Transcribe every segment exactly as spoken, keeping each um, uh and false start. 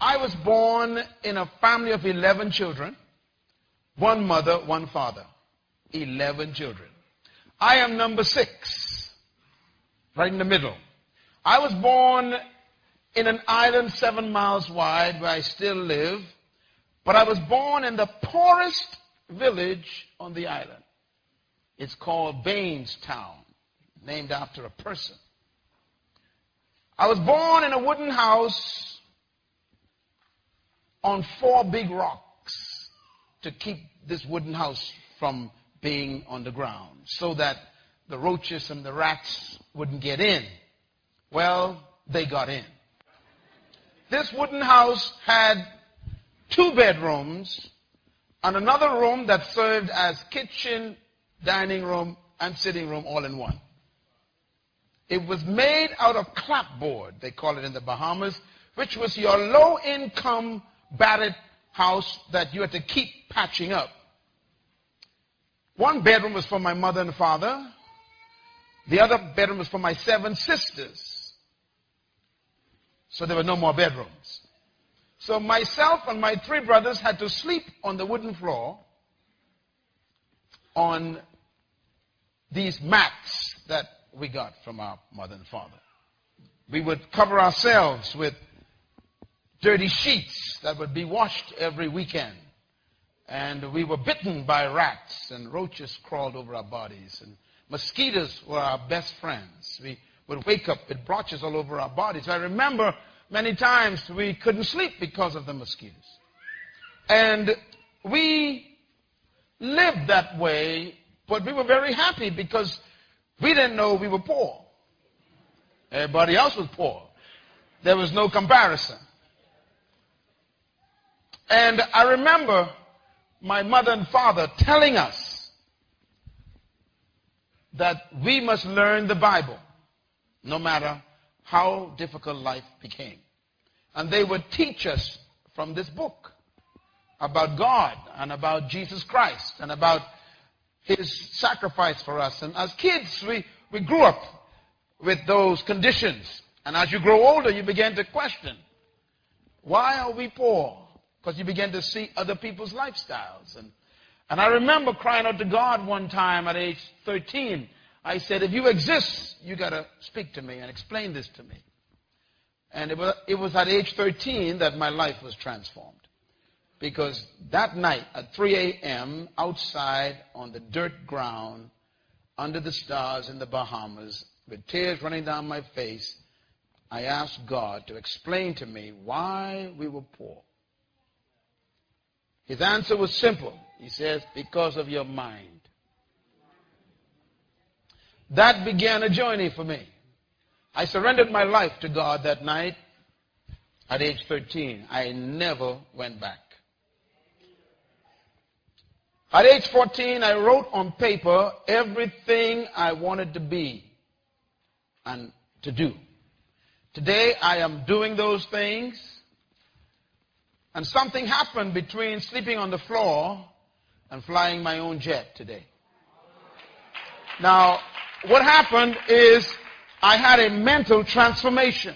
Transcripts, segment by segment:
I was born in a family of eleven children. One mother, one father. eleven children. I am number six. Right in the middle. I was born in an island seven miles wide where I still live. But I was born in the poorest village on the island. It's called Bainstown, named after a person. I was born in a wooden house on four big rocks to keep this wooden house from being on the ground so that the roaches and the rats wouldn't get in. Well, they got in. This wooden house had two bedrooms and another room that served as kitchen, dining room, and sitting room all in one. It was made out of clapboard, they call it in the Bahamas, which was your low-income battered house that you had to keep patching up. One bedroom was for my mother and father. The other bedroom was for my seven sisters. So there were no more bedrooms. So myself and my three brothers had to sleep on the wooden floor on these mats that we got from our mother and father. We would cover ourselves with dirty sheets that would be washed every weekend. And we were bitten by rats, and roaches crawled over our bodies, and mosquitoes were our best friends. We would wake up with blotches all over our bodies. I remember many times we couldn't sleep because of the mosquitoes. And we lived that way, but we were very happy because we didn't know we were poor. Everybody else was poor. There was no comparison. And I remember my mother and father telling us that we must learn the Bible no matter how difficult life became. And they would teach us from this book about God and about Jesus Christ and about his sacrifice for us. And as kids, we, we grew up with those conditions. And as you grow older, you begin to question, why are we poor? Because you begin to see other people's lifestyles. And, and I remember crying out to God one time at age thirteen. I said, if you exist, you got to speak to me and explain this to me. And it was, it was at age thirteen that my life was transformed. Because that night at three a.m. outside on the dirt ground, under the stars in the Bahamas, with tears running down my face, I asked God to explain to me why we were poor. His answer was simple. He says, because of your mind. That began a journey for me. I surrendered my life to God that night at age thirteen. I never went back. At age fourteen, I wrote on paper everything I wanted to be and to do. Today, I am doing those things. And something happened between sleeping on the floor and flying my own jet today. Now, what happened is I had a mental transformation.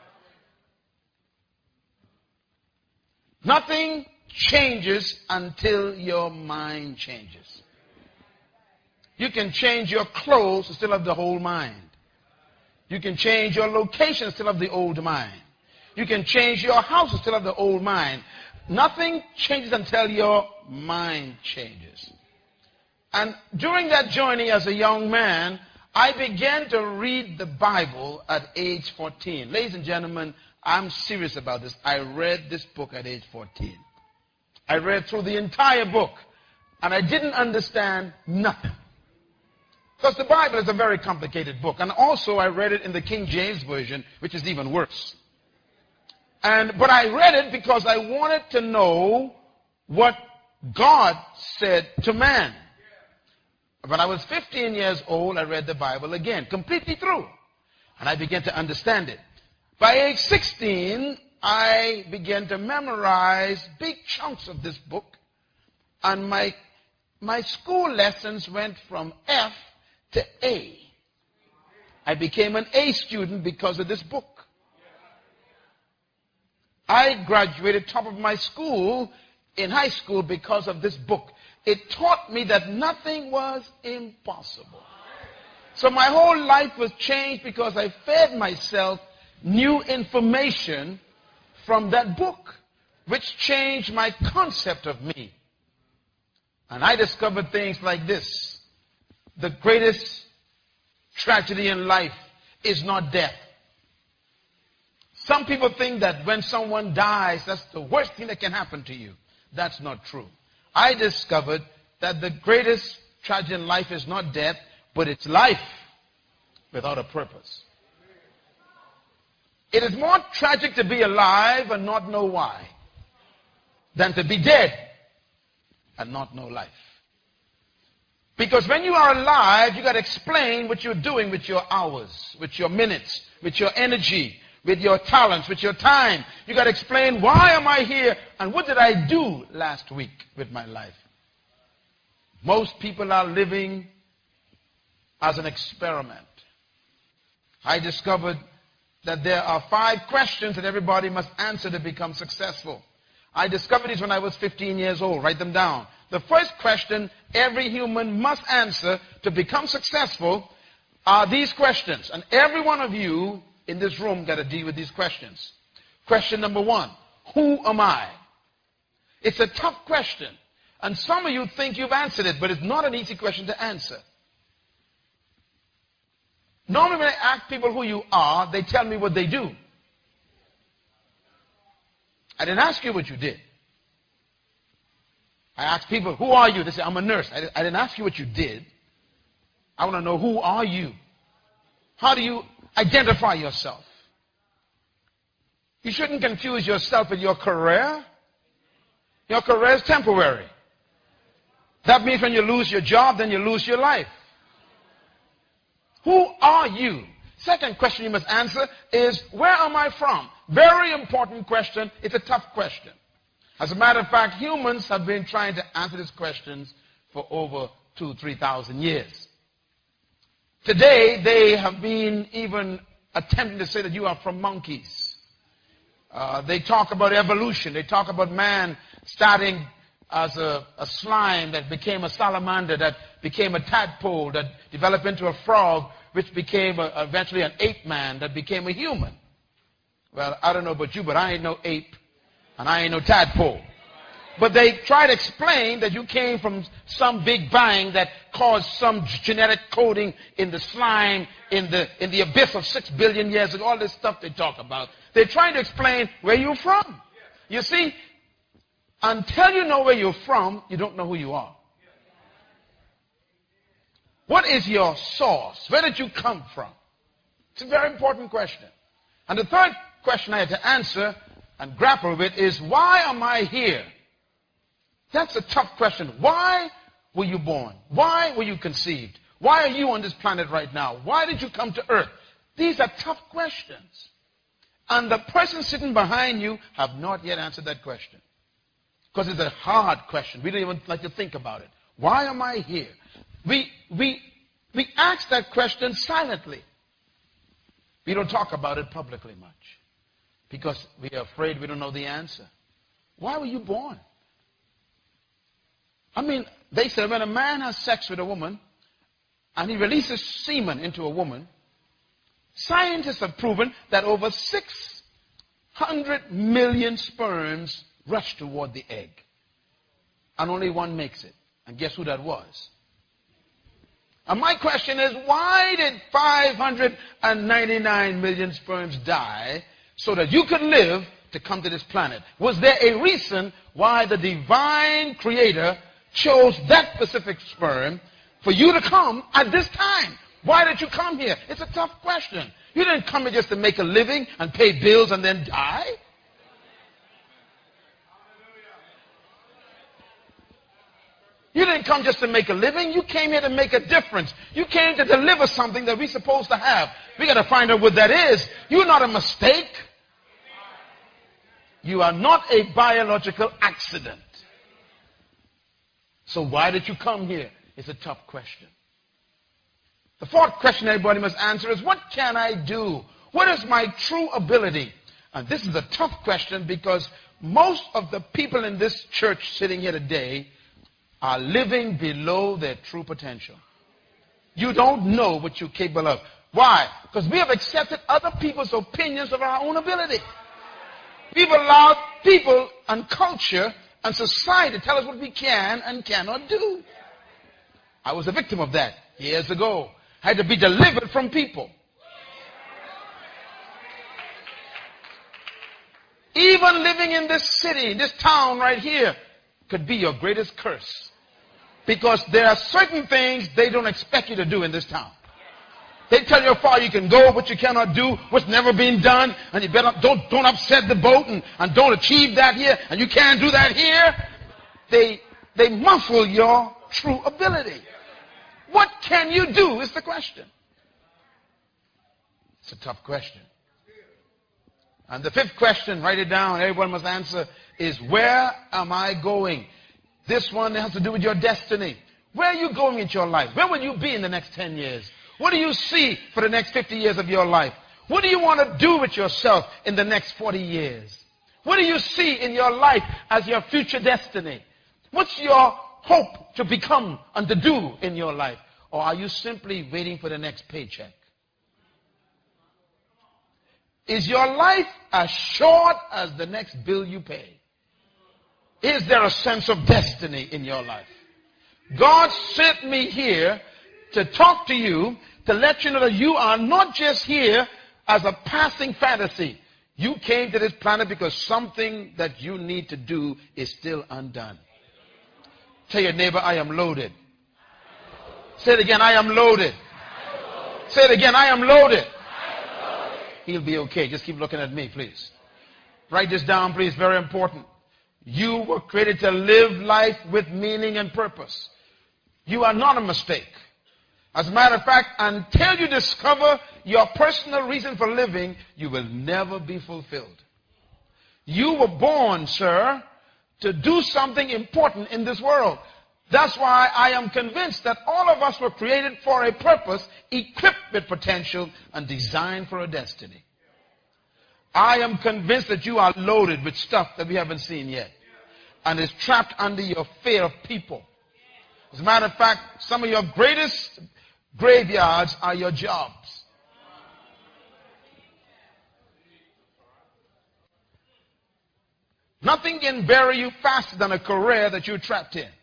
Nothing changes until your mind changes. You can change your clothes and still have the whole mind. You can change your location and still have the old mind. You can change your house and still have the old mind. Nothing changes until your mind changes. And during that journey as a young man, I began to read the Bible at age fourteen. Ladies and gentlemen, I'm serious about this. I read this book at age fourteen. I read through the entire book, and I didn't understand nothing. Because the Bible is a very complicated book. And also I read it in the King James Version, which is even worse. And but I read it because I wanted to know what God said to man. When I was fifteen years old, I read the Bible again, completely through. And I began to understand it. By age sixteen, I began to memorize big chunks of this book. And my, my school lessons went from F to A. I became an A student because of this book. I graduated top of my school in high school because of this book. It taught me that nothing was impossible. So my whole life was changed because I fed myself new information from that book, which changed my concept of me. And I discovered things like this. The greatest tragedy in life is not death. Some people think that when someone dies, that's the worst thing that can happen to you. That's not true. I discovered that the greatest tragedy in life is not death, but it's life without a purpose. It is more tragic to be alive and not know why than to be dead and not know life. Because when you are alive, you got to explain what you're doing with your hours, with your minutes, with your energy, with your talents, with your time. You got to explain, why am I here and what did I do last week with my life? Most people are living as an experiment. I discovered that there are five questions that everybody must answer to become successful. I discovered these when I was fifteen years old. Write them down. The first question every human must answer to become successful are these questions. And every one of you in this room got to deal with these questions. Question number one, who am I? It's a tough question. And some of you think you've answered it, but it's not an easy question to answer. Normally when I ask people who you are, they tell me what they do. I didn't ask you what you did. I asked people, who are you? They say, I'm a nurse. I didn't ask you what you did. I want to know, who are you? How do you identify yourself? You shouldn't confuse yourself with your career. Your career is temporary. That means when you lose your job, then you lose your life. Who are you? Second question you must answer is, where am I from? Very important question. It's a tough question. As a matter of fact, humans have been trying to answer these questions for over two, three thousand years. Today, they have been even attempting to say that you are from monkeys. Uh, they talk about evolution. They talk about man starting as a, a slime that became a salamander, that became a tadpole, that developed into a frog, which became a, eventually an ape man, that became a human. Well, I don't know about you, but I ain't no ape, and I ain't no tadpole. But they try to explain that you came from some big bang that caused some genetic coding in the slime, in the, in the abyss of six billion years ago, all this stuff they talk about. They're trying to explain where you're from. You see, until you know where you're from, you don't know who you are. What is your source? Where did you come from? It's a very important question. And the third question I had to answer and grapple with is, why am I here? That's a tough question. Why were you born? Why were you conceived? Why are you on this planet right now? Why did you come to earth? These are tough questions. And the person sitting behind you have not yet answered that question. Because it's a hard question. We don't even like to think about it. Why am I here? We, we, we ask that question silently. We don't talk about it publicly much. Because we are afraid we don't know the answer. Why were you born? I mean, they said when a man has sex with a woman and he releases semen into a woman, scientists have proven that over six hundred million sperms rush toward the egg. And only one makes it. And guess who that was? And my question is, why did five hundred ninety-nine million sperms die so that you could live to come to this planet? Was there a reason why the divine creator chose that specific sperm for you to come at this time? Why did you come here? It's a tough question. You didn't come here just to make a living and pay bills and then die. You didn't come just to make a living. You came here to make a difference. You came to deliver something that we're supposed to have. We got to find out what that is. You're not a mistake. You are not a biological accident. So why did you come here? It's a tough question. The fourth question everybody must answer is, what can I do? What is my true ability? And this is a tough question because most of the people in this church sitting here today are living below their true potential. You don't know what you're capable of. Why? Because we have accepted other people's opinions of our own ability. We've allowed people and culture and society to tell us what we can and cannot do. I was a victim of that years ago. I had to be delivered from people. Even living in this city, this town right here, could be your greatest curse. Because there are certain things they don't expect you to do in this town. They tell you how far you can go, what you cannot do, what's never been done, and you better don't, don't upset the boat and, and don't achieve that here, and you can't do that here. They, they muffle your true ability. What can you do is the question. It's a tough question. And the fifth question, write it down, everyone must answer, is where am I going? This one has to do with your destiny. Where are you going in your life? Where will you be in the next ten years? What do you see for the next fifty years of your life? What do you want to do with yourself in the next forty years? What do you see in your life as your future destiny? What's your hope to become and to do in your life? Or are you simply waiting for the next paycheck? Is your life as short as the next bill you pay? Is there a sense of destiny in your life? God sent me here to talk to you, to let you know that you are not just here as a passing fantasy. You came to this planet because something that you need to do is still undone. Tell your neighbor, I am loaded. Say it again, I am loaded. Say it again, I am loaded. He'll be okay. Just keep looking at me, please. Write this down, please. Very important. You were created to live life with meaning and purpose. You are not a mistake. As a matter of fact, until you discover your personal reason for living, you will never be fulfilled. You were born, sir, to do something important in this world. That's why I am convinced that all of us were created for a purpose, equipped with potential, and designed for a destiny. I am convinced that you are loaded with stuff that we haven't seen yet, and is trapped under your fear of people. As a matter of fact, some of your greatest graveyards are your jobs. Nothing can bury you faster than a career that you're trapped in.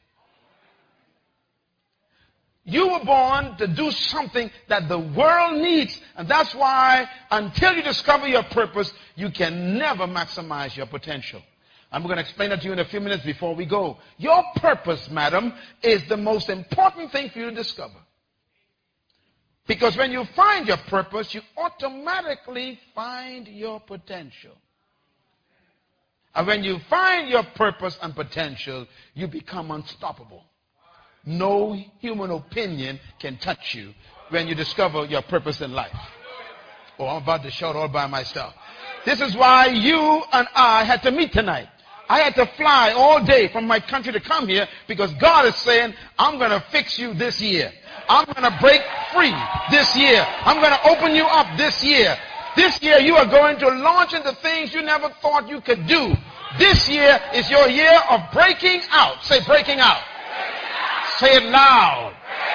You were born to do something that the world needs. And that's why, until you discover your purpose, you can never maximize your potential. I'm going to explain that to you in a few minutes before we go. Your purpose, madam, is the most important thing for you to discover. Because when you find your purpose, you automatically find your potential. And when you find your purpose and potential, you become unstoppable. No human opinion can touch you when you discover your purpose in life. Oh, I'm about to shout all by myself. This is why you and I had to meet tonight. I had to fly all day from my country to come here because God is saying, I'm going to fix you this year. I'm going to break free this year. I'm going to open you up this year. This year you are going to launch into things you never thought you could do. This year is your year of breaking out. Say breaking out. Say it loud.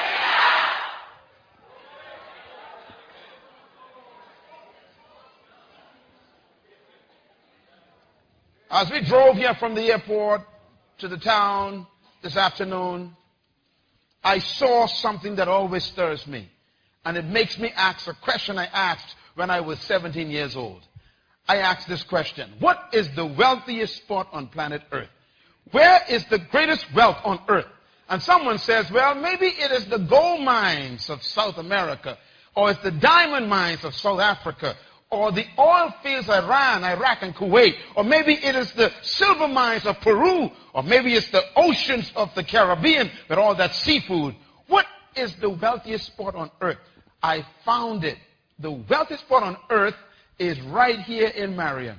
As we drove here from the airport to the town this afternoon, I saw something that always stirs me. And it makes me ask a question I asked when I was seventeen years old. I asked this question: what is the wealthiest spot on planet Earth? Where is the greatest wealth on earth? And someone says, well, maybe it is the gold mines of South America, or it's the diamond mines of South Africa, or the oil fields of Iran, Iraq, and Kuwait, or maybe it is the silver mines of Peru, or maybe it's the oceans of the Caribbean with all that seafood. What is the wealthiest spot on earth? I found it. The wealthiest spot on earth is right here in Marion.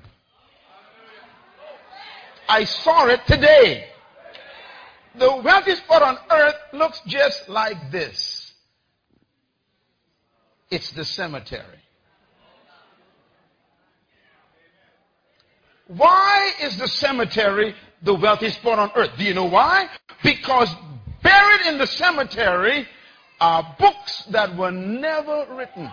I saw it today. The wealthiest spot on earth looks just like this. It's the cemetery. Why is the cemetery the wealthiest spot on earth? Do you know why? Because buried in the cemetery are books that were never written.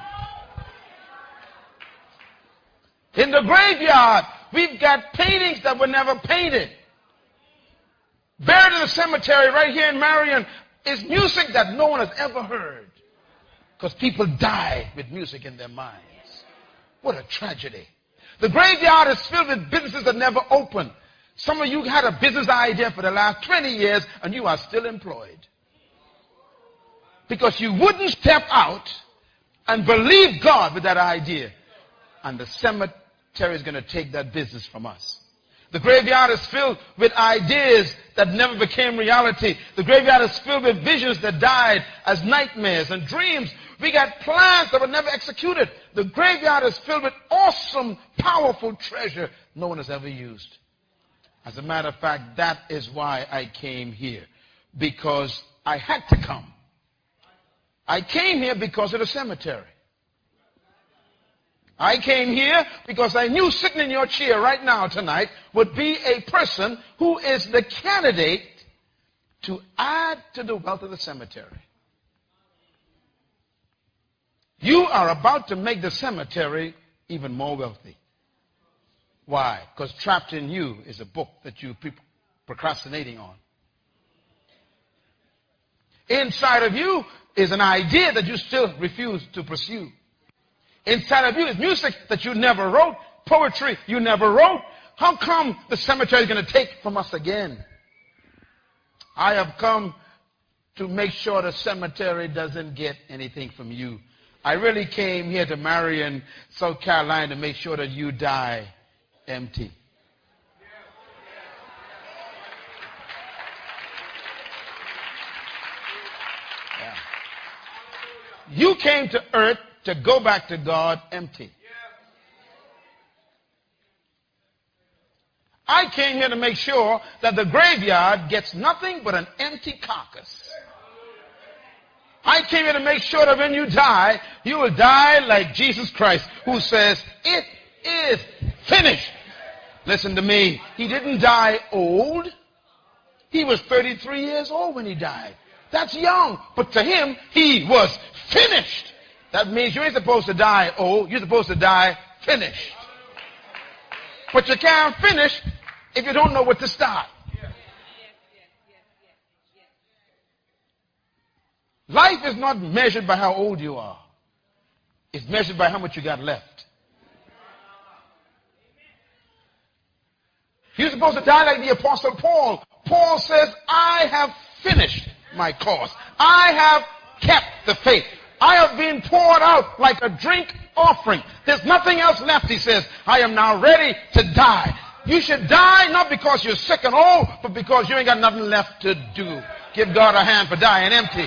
In the graveyard, we've got paintings that were never painted. Buried in the cemetery right here in Marion is music that no one has ever heard. Because people died with music in their minds. What a tragedy. The graveyard is filled with businesses that never open. Some of you had a business idea for the last twenty years and you are still employed. Because you wouldn't step out and believe God with that idea. And the cemetery is going to take that business from us. The graveyard is filled with ideas that never became reality. The graveyard is filled with visions that died as nightmares and dreams. We got plans that were never executed. The graveyard is filled with awesome, powerful treasure no one has ever used. As a matter of fact, that is why I came here. Because I had to come. I came here because of the cemetery. I came here because I knew sitting in your chair right now tonight would be a person who is the candidate to add to the wealth of the cemetery. You are about to make the cemetery even more wealthy. Why? Because trapped in you is a book that you're procrastinating on. Inside of you is an idea that you still refuse to pursue. Inside of you is music that you never wrote, poetry you never wrote. How come the cemetery is going to take from us again? I have come to make sure the cemetery doesn't get anything from you. I really came here to Marion, South Carolina to make sure that you die empty. Yeah. You came to earth to go back to God empty. I came here to make sure that the graveyard gets nothing but an empty carcass. I came here to make sure that when you die, you will die like Jesus Christ, who says, "It is finished." Listen to me. He didn't die old. He was thirty-three years old when he died. That's young. But to him, he was finished. That means you ain't supposed to die old. You're supposed to die finished. But you can't finish if you don't know what to start. Life is not measured by how old you are. It's measured by how much you got left. You're supposed to die like the Apostle Paul. Paul says, "I have finished my course. I have kept the faith. I have been poured out like a drink offering. There's nothing else left," he says. "I am now ready to die." You should die not because you're sick and old, but because you ain't got nothing left to do. Give God a hand for dying empty.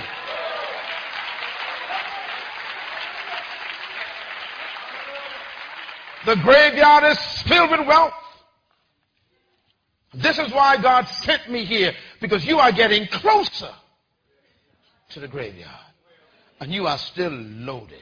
The graveyard is filled with wealth. This is why God sent me here, because you are getting closer to the graveyard. And you are still loaded.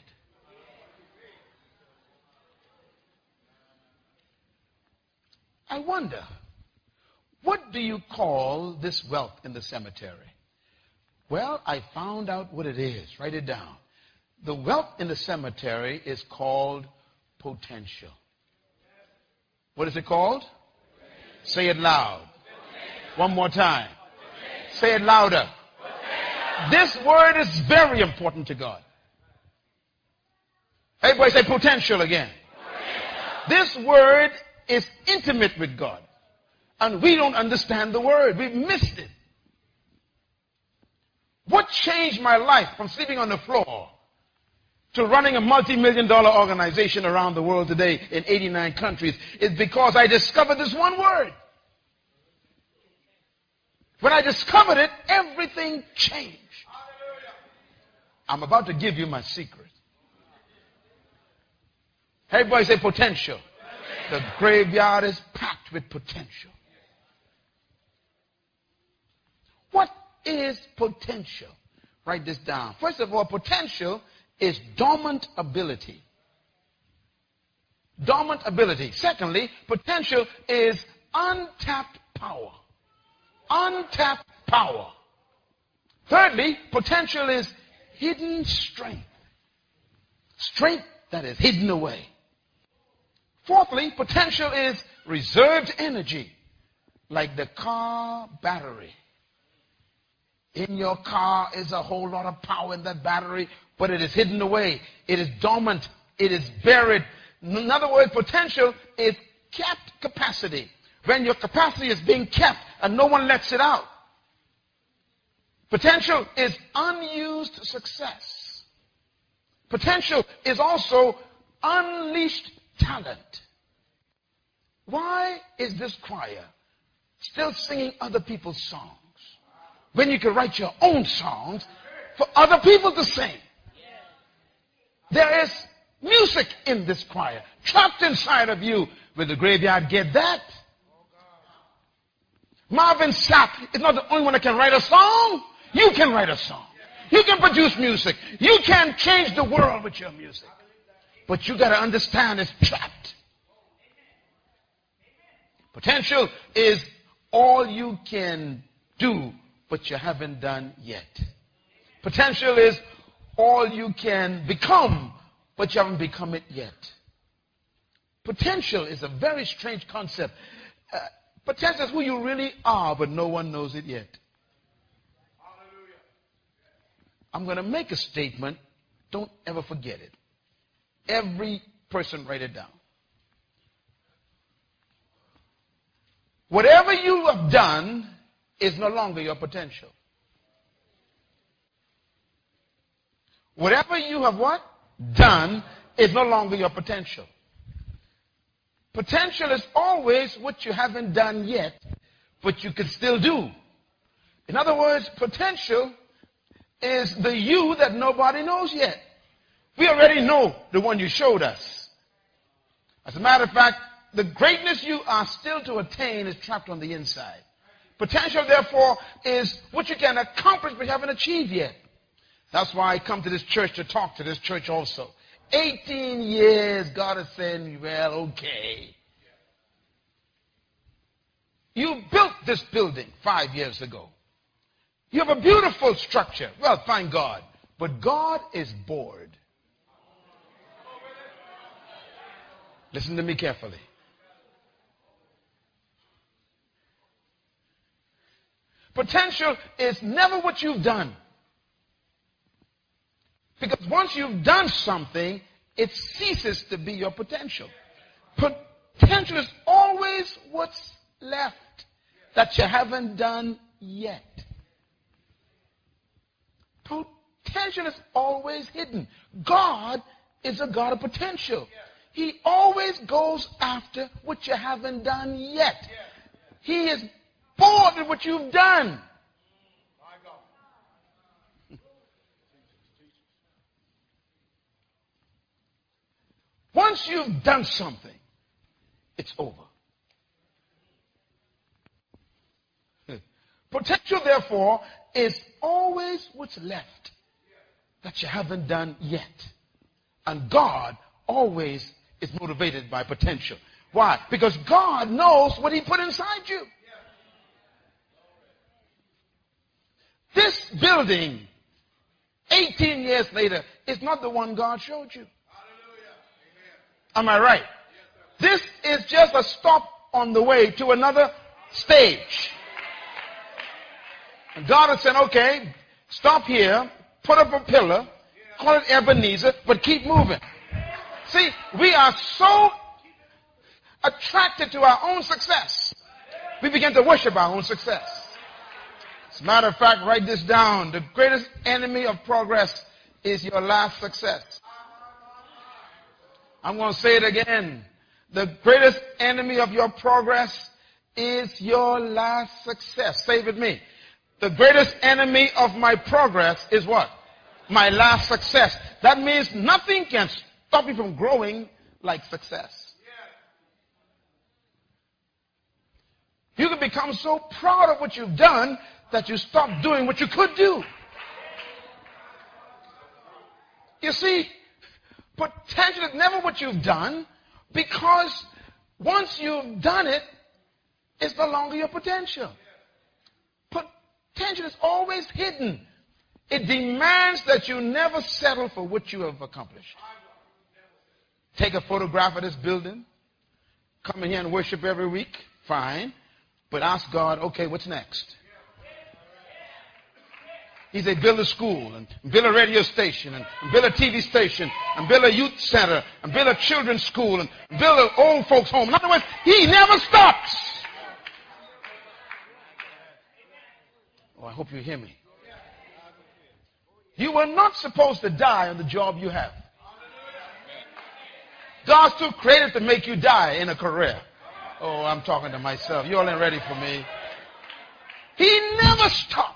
I wonder, what do you call this wealth in the cemetery? Well, I found out what it is. Write it down. The wealth in the cemetery is called potential. What is it called? Potential. Say it loud. Potential. One more time. Potential. Say it louder. This word is very important to God. Everybody say potential again. Potential. This word is intimate with God. And we don't understand the word. We've missed it. What changed my life from sleeping on the floor to running a multi-million dollar organization around the world today in eighty-nine countries is because I discovered this one word. When I discovered it, everything changed. I'm about to give you my secret. Everybody say potential. The graveyard is packed with potential. What is potential? Write this down. First of all, potential is dormant ability. dormant ability. Secondly, potential is untapped power. Untapped power. Thirdly, potential is hidden strength. Strength that is hidden away. Fourthly, potential is reserved energy, like the car battery. In your car is a whole lot of power in that battery, but it is hidden away. It is dormant. It is buried. In other words, potential is kept capacity. When your capacity is being kept and no one lets it out. Potential is unused success. Potential is also unleashed talent. Why is this choir still singing other people's songs when you can write your own songs for other people to sing? There is music in this choir, trapped inside of you. Will the graveyard get that? Marvin Sapp is not the only one that can write a song. You can write a song. You can produce music. You can change the world with your music. But you got to understand it's trapped. Potential is all you can do, but you haven't done yet. Potential is all you can become, but you haven't become it yet. Potential is a very strange concept. Uh, potential is who you really are, but no one knows it yet. I'm going to make a statement. Don't ever forget it. Every person write it down. Whatever you have done is no longer your potential. Whatever you have what? Done is no longer your potential. Potential is always what you haven't done yet, but you can still do. In other words, potential is the you that nobody knows yet. We already know the one you showed us. As a matter of fact, the greatness you are still to attain is trapped on the inside. Potential, therefore, is what you can accomplish but you haven't achieved yet. That's why I come to this church to talk to this church also. eighteen years, God is saying, well, okay. You built this building five years ago. You have a beautiful structure. Well, thank God. But God is bored. Listen to me carefully. Potential is never what you've done. Because once you've done something, it ceases to be your potential. Potential is always what's left that you haven't done yet. Potential is always hidden. God is a God of potential. He always goes after what you haven't done yet. He is bored with what you've done. Once you've done something, it's over. Potential, therefore, is always what's left that you haven't done yet. And God always is motivated by potential. Why? Because God knows what He put inside you. This building, eighteen years later, is not the one God showed you. Am I right? This is just a stop on the way to another stage. And God has said, okay, stop here, put up a pillar, call it Ebenezer, but keep moving. See, we are so attracted to our own success. We begin to worship our own success. As a matter of fact, write this down. The greatest enemy of progress is your last success. I'm going to say it again. The greatest enemy of your progress is your last success. Say it with me. The greatest enemy of my progress is what? My last success. That means nothing can stop you from growing like success. You can become so proud of what you've done that you stop doing what you could do. You see, potential is never what you've done, Because once you've done it, it's no longer your potential. Potential is always hidden. It demands that you never settle for what you have accomplished. Take a photograph of this building. Come in here and worship every week. Fine. But ask God, okay, what's next? He said, build a school, and build a radio station, and build a T V station, and build a youth center, and build a children's school, and build an old folks home. In other words, he never stops. Oh, I hope you hear me. You were not supposed to die on the job you have. God's too creative to make you die in a career. Oh, I'm talking to myself. You all ain't ready for me. He never stops.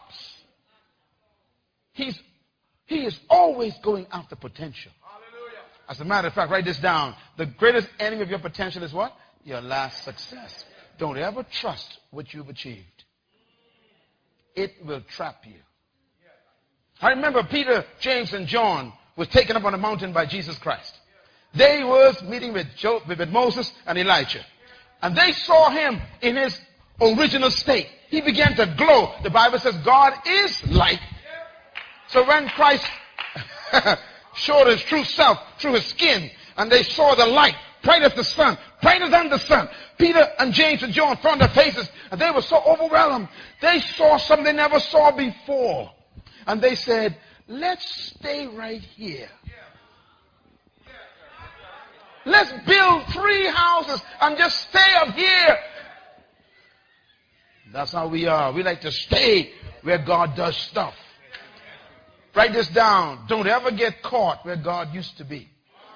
He's, he is always going after potential. As a matter of fact, write this down. The greatest enemy of your potential is what? Your last success. Don't ever trust what you've achieved. It will trap you. I remember Peter, James, and John was taken up on a mountain by Jesus Christ. They was meeting with, Joe, with Moses and Elijah. And they saw him in his original state. He began to glow. The Bible says God is light. So when Christ showed his true self through his skin, and they saw the light, bright as the sun, brighter than the sun, Peter and James and John found their faces, and they were so overwhelmed. They saw something they never saw before. And they said, let's stay right here. Let's build three houses and just stay up here. That's how we are. We like to stay where God does stuff. Write this down. Don't ever get caught where God used to be.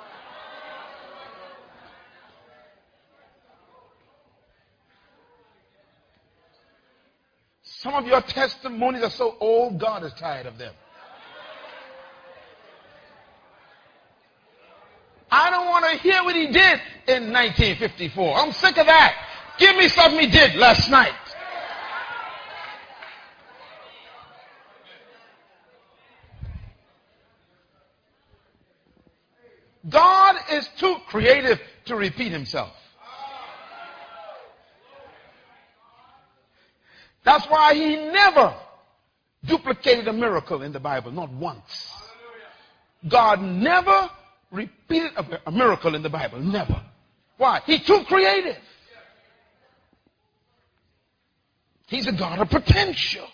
Some of your testimonies are so old, God is tired of them. I don't want to hear what he did in nineteen fifty-four. I'm sick of that. Give me something he did last night. God is too creative to repeat himself. That's why he never duplicated a miracle in the Bible, not once. God never repeated a, a miracle in the Bible, never. Why? He's too creative. He's a God of potential.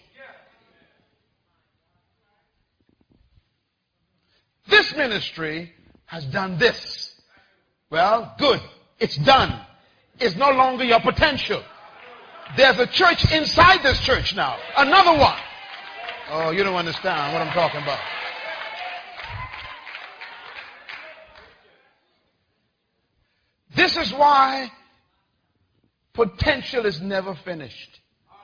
This ministry has done this. Well, good. It's done. It's no longer your potential. There's a church inside this church now. Another one. Oh, you don't understand what I'm talking about. This is why potential is never finished.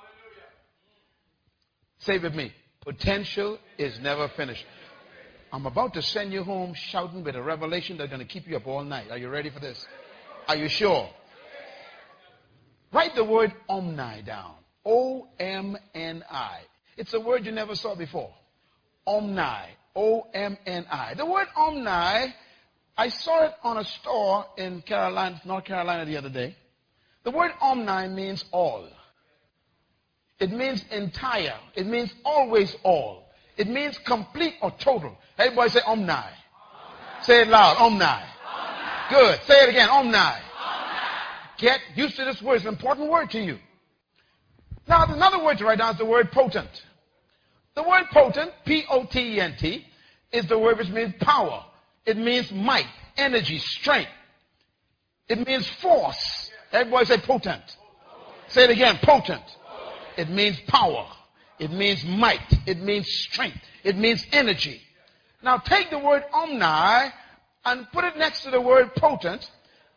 Say it with me. Potential is never finished. I'm about to send you home shouting with a revelation that's going to keep you up all night. Are you ready for this? Are you sure? Write the word omni down. O M N I. It's a word you never saw before. Omni. O M N I. The word omni, I saw it on a store in Carolina, North Carolina the other day. The word omni means all. It means entire. It means always all. It means complete or total. Everybody say omni. Omni. Say it loud. Omni. Omni. Good. Say it again. Omni. Omni. Get used to this word. It's an important word to you. Now, another word to write down is the word potent. The word potent, P O T E N T, is the word which means power. It means might, energy, strength. It means force. Everybody say potent. Say it again. Potent. It means power. It means might. It means strength. It means energy. Now take the word omni and put it next to the word potent.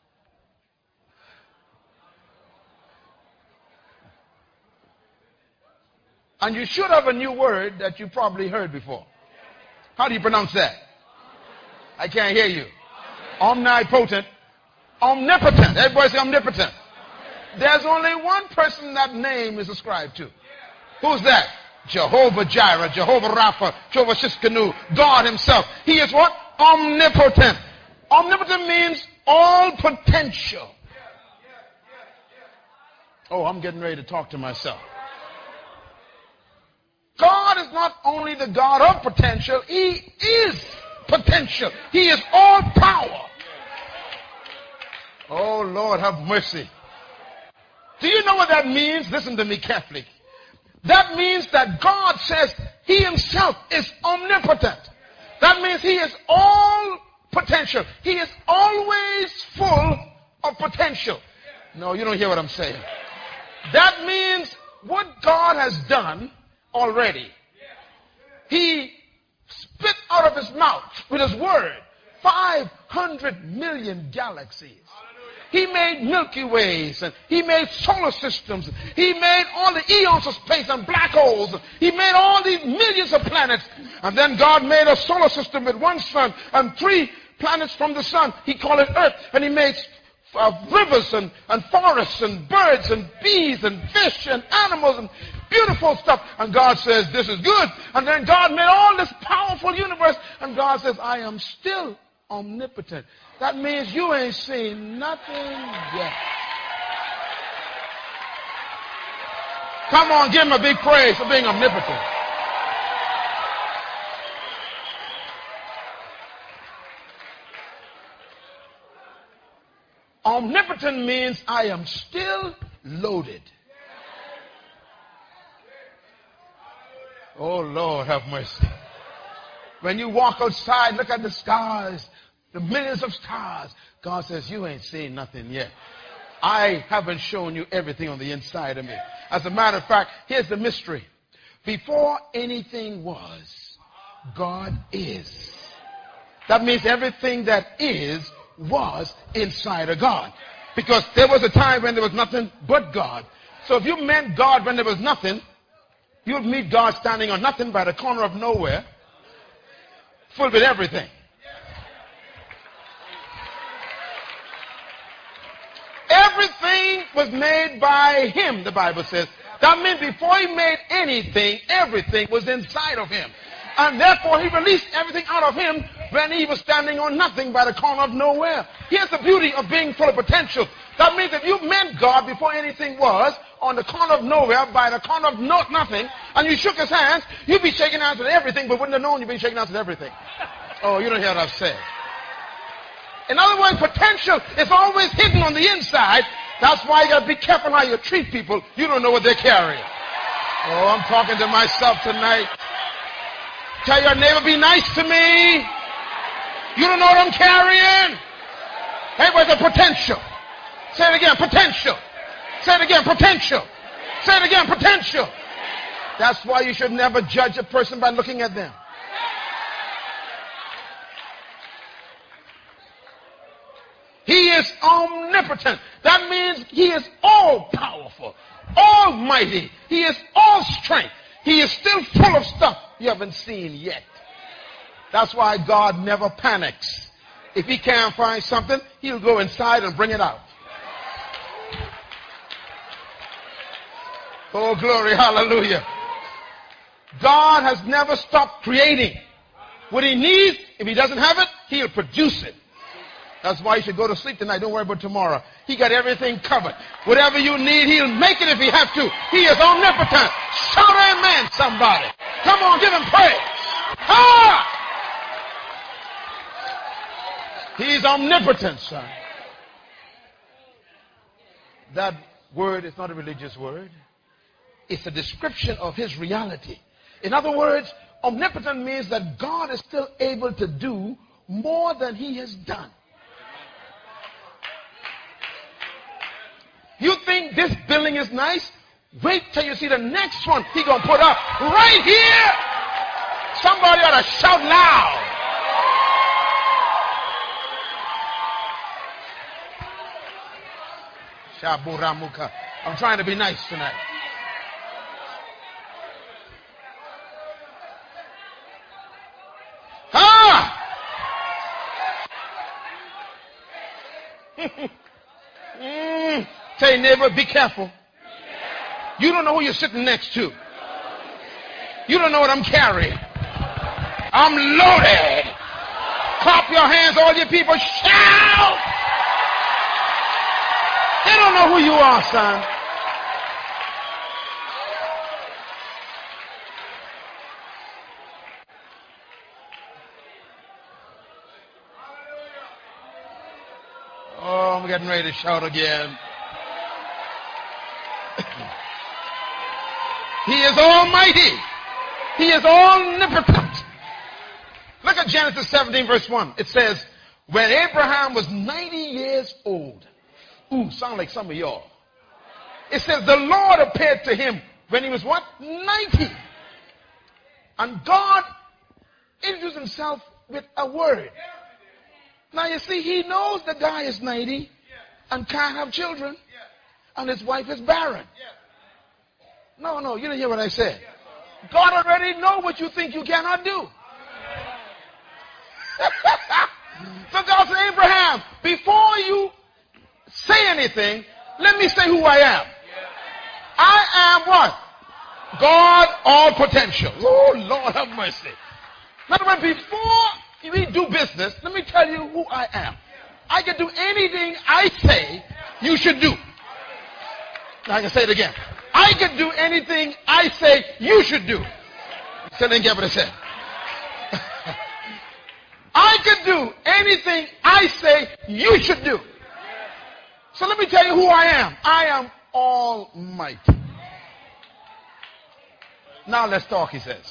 And you should have a new word that you probably heard before. How do you pronounce that? I can't hear you. Omnipotent. Omnipotent. Everybody say omnipotent. There's only one person that name is ascribed to. Who's that? Jehovah Jireh, Jehovah Rapha, Jehovah Shishkanu, God himself. He is what? Omnipotent. Omnipotent means all potential. Oh, I'm getting ready to talk to myself. God is not only the God of potential, He is potential. He is all power. Oh, Lord, have mercy. Do you know what that means? Listen to me carefully. That means that God says He Himself is omnipotent. That means He is all potential. He is always full of potential. No, you don't hear what I'm saying. That means what God has done already. He spit out of His mouth with His word five hundred million galaxies. He made Milky Ways, and He made solar systems. He made all the eons of space and black holes. He made all these millions of planets. And then God made a solar system with one sun and three planets from the sun. He called it Earth. And He made uh, rivers and, and forests and birds and bees and fish and animals and beautiful stuff. And God says, this is good. And then God made all this powerful universe. And God says, I am still omnipotent. That means you ain't seen nothing yet. Come on, give Him a big praise for being omnipotent. Omnipotent means I am still loaded. Oh, Lord, have mercy. When you walk outside, look at the stars, the millions of stars. God says, you ain't seen nothing yet. I haven't shown you everything on the inside of me. As a matter of fact, here's the mystery. Before anything was, God is. That means everything that is, was inside of God. Because there was a time when there was nothing but God. So if you meant God when there was nothing, you'd meet God standing on nothing by the corner of nowhere, full with everything. Everything was made by Him, the Bible says. That means before He made anything, everything was inside of Him. And therefore He released everything out of Him when He was standing on nothing by the corner of nowhere. Here's the beauty of being full of potential. That means if you meant God before anything was, on the corner of nowhere, by the corner of no, nothing, and you shook His hands, you'd be shaking hands with everything, but wouldn't have known you'd been shaking hands with everything. Oh, you don't hear what I've said. In other words, potential is always hidden on the inside. That's why you got to be careful how you treat people. You don't know what they're carrying. Oh, I'm talking to myself tonight. Tell your neighbor, be nice to me. You don't know what I'm carrying. Hey, where's the potential? Say it again, potential. Say it again, potential. Say it again, potential. That's why you should never judge a person by looking at them. He is omnipotent. That means He is all powerful, almighty. He is all strength. He is still full of stuff you haven't seen yet. That's why God never panics. If He can't find something, He'll go inside and bring it out. Oh, glory, hallelujah. God has never stopped creating. What He needs, if He doesn't have it, He'll produce it. That's why you should go to sleep tonight. Don't worry about tomorrow. He got everything covered. Whatever you need, He'll make it if He have to. He is omnipotent. Shout amen, somebody. Come on, give Him praise. Ah! He's omnipotent, son. That word is not a religious word. It's a description of His reality. In other words, omnipotent means that God is still able to do more than He has done. You think this building is nice? Wait till you see the next one He's going to put up right here. Somebody ought to shout loud. Shaburamuka. I'm trying to be nice tonight. Ah! mm. Say, neighbor, be careful. You don't know who you're sitting next to. You don't know what I'm carrying. I'm loaded. Clap your hands, all you people. Shout! They don't know who you are, son. Oh, I'm getting ready to shout again. He is almighty. He is omnipotent. Look at Genesis seventeen verse one. It says, when Abraham was ninety years old. Ooh, sound like some of y'all. It says the Lord appeared to him when he was what? ninety. And God introduced himself with a word. Now you see, he knows the guy is ninety and can't have children. And his wife is barren. No, no, you didn't hear what I said. God already knows what you think you cannot do. So God said, Abraham, before you say anything, let me say who I am. I am what? God all potential. Oh, Lord have mercy. In other words, before we do business, let me tell you who I am. I can do anything I say you should do. Now I can say it again. I can do anything I say you should do. Still didn't get what I said. I can do anything I say you should do. So let me tell you who I am. I am almighty. Now let's talk, he says.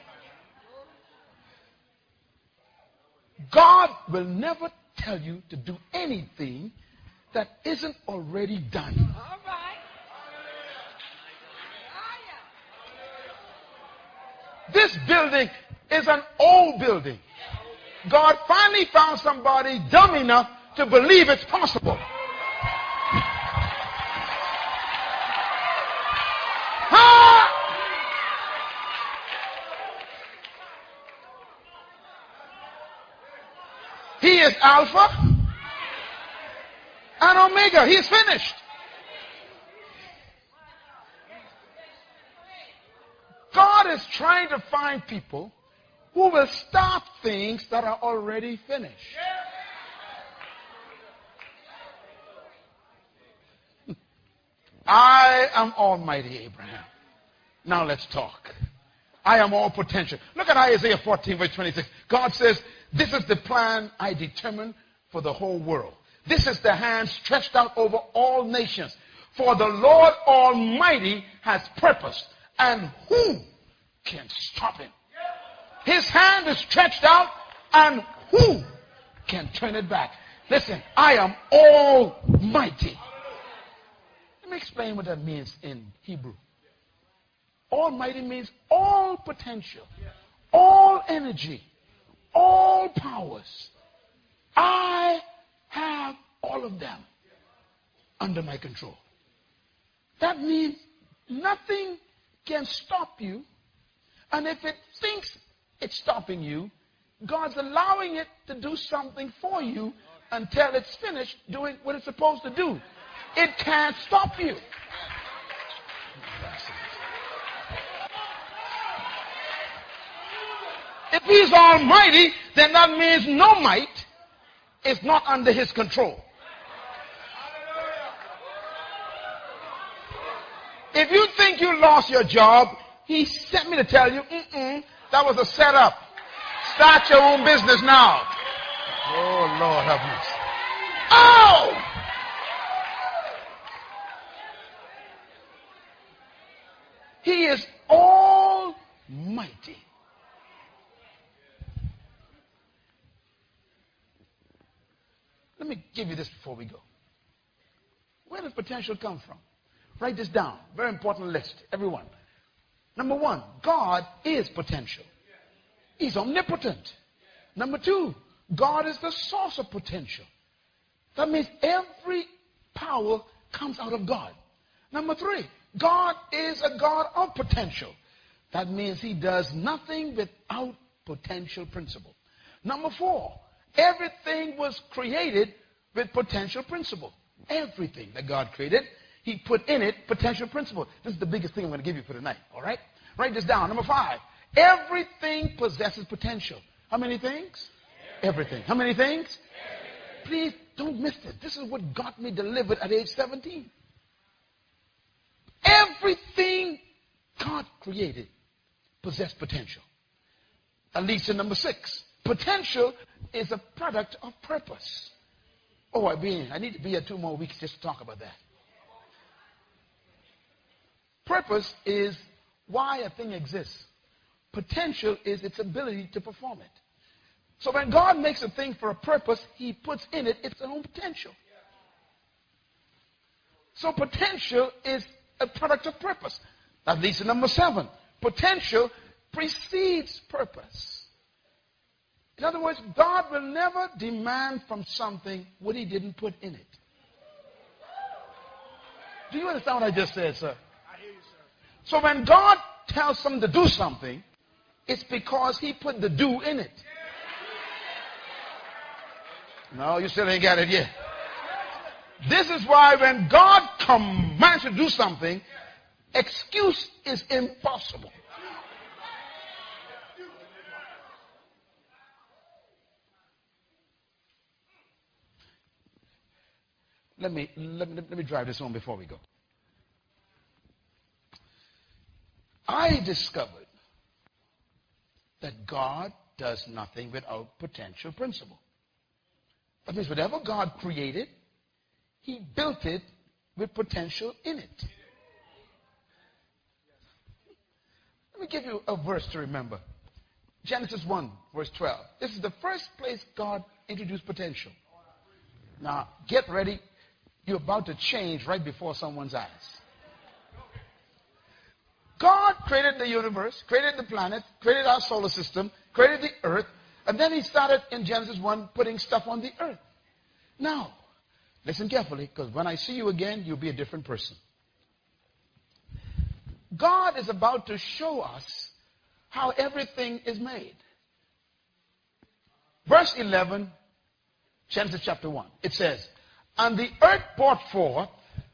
God will never tell you to do anything that isn't already done. All right. This building is an old building. God finally found somebody dumb enough to believe it's possible. Huh? He is Alpha and Omega. He is finished. God is trying to find people who will start things that are already finished. I am almighty, Abraham. Now let's talk. I am all potential. Look at Isaiah fourteen verse twenty-six. God says, this is the plan I determined for the whole world. This is the hand stretched out over all nations. For the Lord Almighty has purposed. And who can stop him? His hand is stretched out, and who can turn it back? Listen, I am almighty. Let me explain what that means in Hebrew. Almighty means all potential, all energy, all powers. I have all of them under my control. That means nothing can stop you, and if it thinks it's stopping you, God's allowing it to do something for you until it's finished doing what it's supposed to do. It can't stop you. If he's almighty, then that means no might is not under his control. If you think you lost your job, he sent me to tell you, mm-mm, that was a setup. Start your own business now. Oh, Lord have mercy. Oh! He is almighty. Let me give you this before we go. Where does potential come from? Write this down. Very important list. Everyone. Number one, God is potential. He's omnipotent. Number two, God is the source of potential. That means every power comes out of God. Number three, God is a God of potential. That means he does nothing without potential principle. Number four, everything was created with potential principle. Everything that God created, he put in it potential principle. This is the biggest thing I'm going to give you for tonight. All right? Write this down. Number five, everything possesses potential. How many things? Everything. How many things? Please don't miss this. This is what got me delivered at age seventeen. Everything God created possessed potential. That leads to number six. Potential is a product of purpose. Oh, I mean, I need to be here two more weeks just to talk about that. Purpose is why a thing exists. Potential is its ability to perform it. So when God makes a thing for a purpose, he puts in it its own potential. So potential is a product of purpose. That leads to number seven. Potential precedes purpose. In other words, God will never demand from something what he didn't put in it. Do you understand what I just said, sir? I hear you, sir. So when God tells someone to do something, it's because he put the do in it. No, you still ain't got it yet. This is why when God commands you to do something, excuse is impossible. Let me, let me, let me drive this home before we go. I discovered that God does nothing without potential principle. That means whatever God created, he built it with potential in it. Let me give you a verse to remember. Genesis one, verse twelve. This is the first place God introduced potential. Now, get ready. You're about to change right before someone's eyes. God created the universe, created the planet, created our solar system, created the earth, and then he started in Genesis one putting stuff on the earth. Now, listen carefully, because when I see you again, you'll be a different person. God is about to show us how everything is made. Verse eleven, Genesis chapter one. It says, and the earth brought forth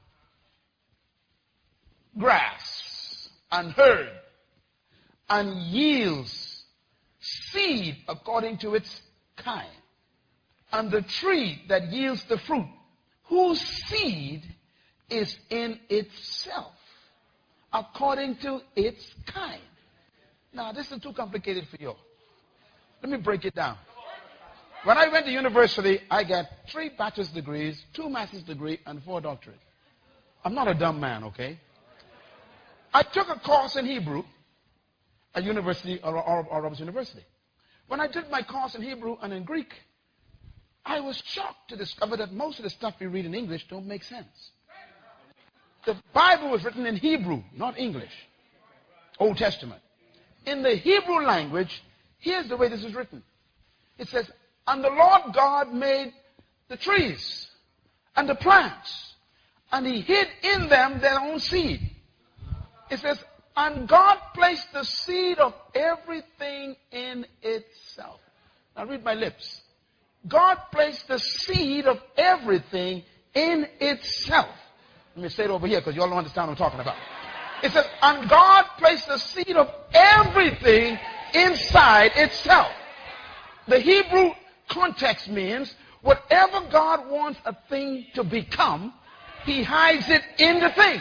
grass and herb and yields seed according to its kind. And the tree that yields the fruit, whose seed is in itself, according to its kind. Now, this is too complicated for you. Let me break it down. When I went to university, I got three bachelor's degrees, two master's degrees, and four doctorates. I'm not a dumb man, okay? I took a course in Hebrew at University, or, or, or Roberts University. When I did my course in Hebrew and in Greek, I was shocked to discover that most of the stuff we read in English don't make sense. The Bible was written in Hebrew, not English. Old Testament. In the Hebrew language, here's the way this is written. It says, and the Lord God made the trees and the plants, and he hid in them their own seed. It says, and God placed the seed of everything in itself. Now read my lips. God placed the seed of everything in itself. Let me say it over here because you all don't understand what I'm talking about. It says, and God placed the seed of everything inside itself. The Hebrew context means whatever God wants a thing to become, he hides it in the thing.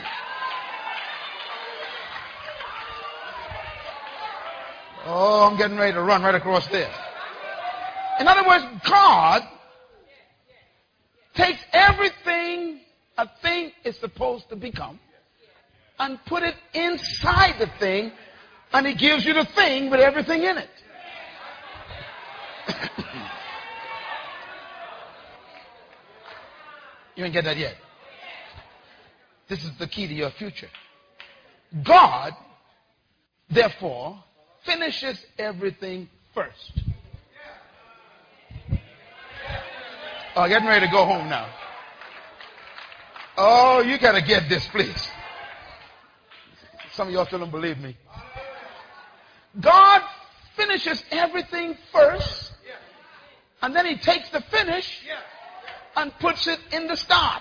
Oh, I'm getting ready to run right across there. In other words, God takes everything a thing is supposed to become and put it inside the thing, and he gives you the thing with everything in it. You ain't get that yet. This is the key to your future. God, therefore, finishes everything first. Oh, getting ready to go home now. Oh, you got to get this, please. Some of y'all still don't believe me. God finishes everything first, and then he takes the finish and puts it in the start.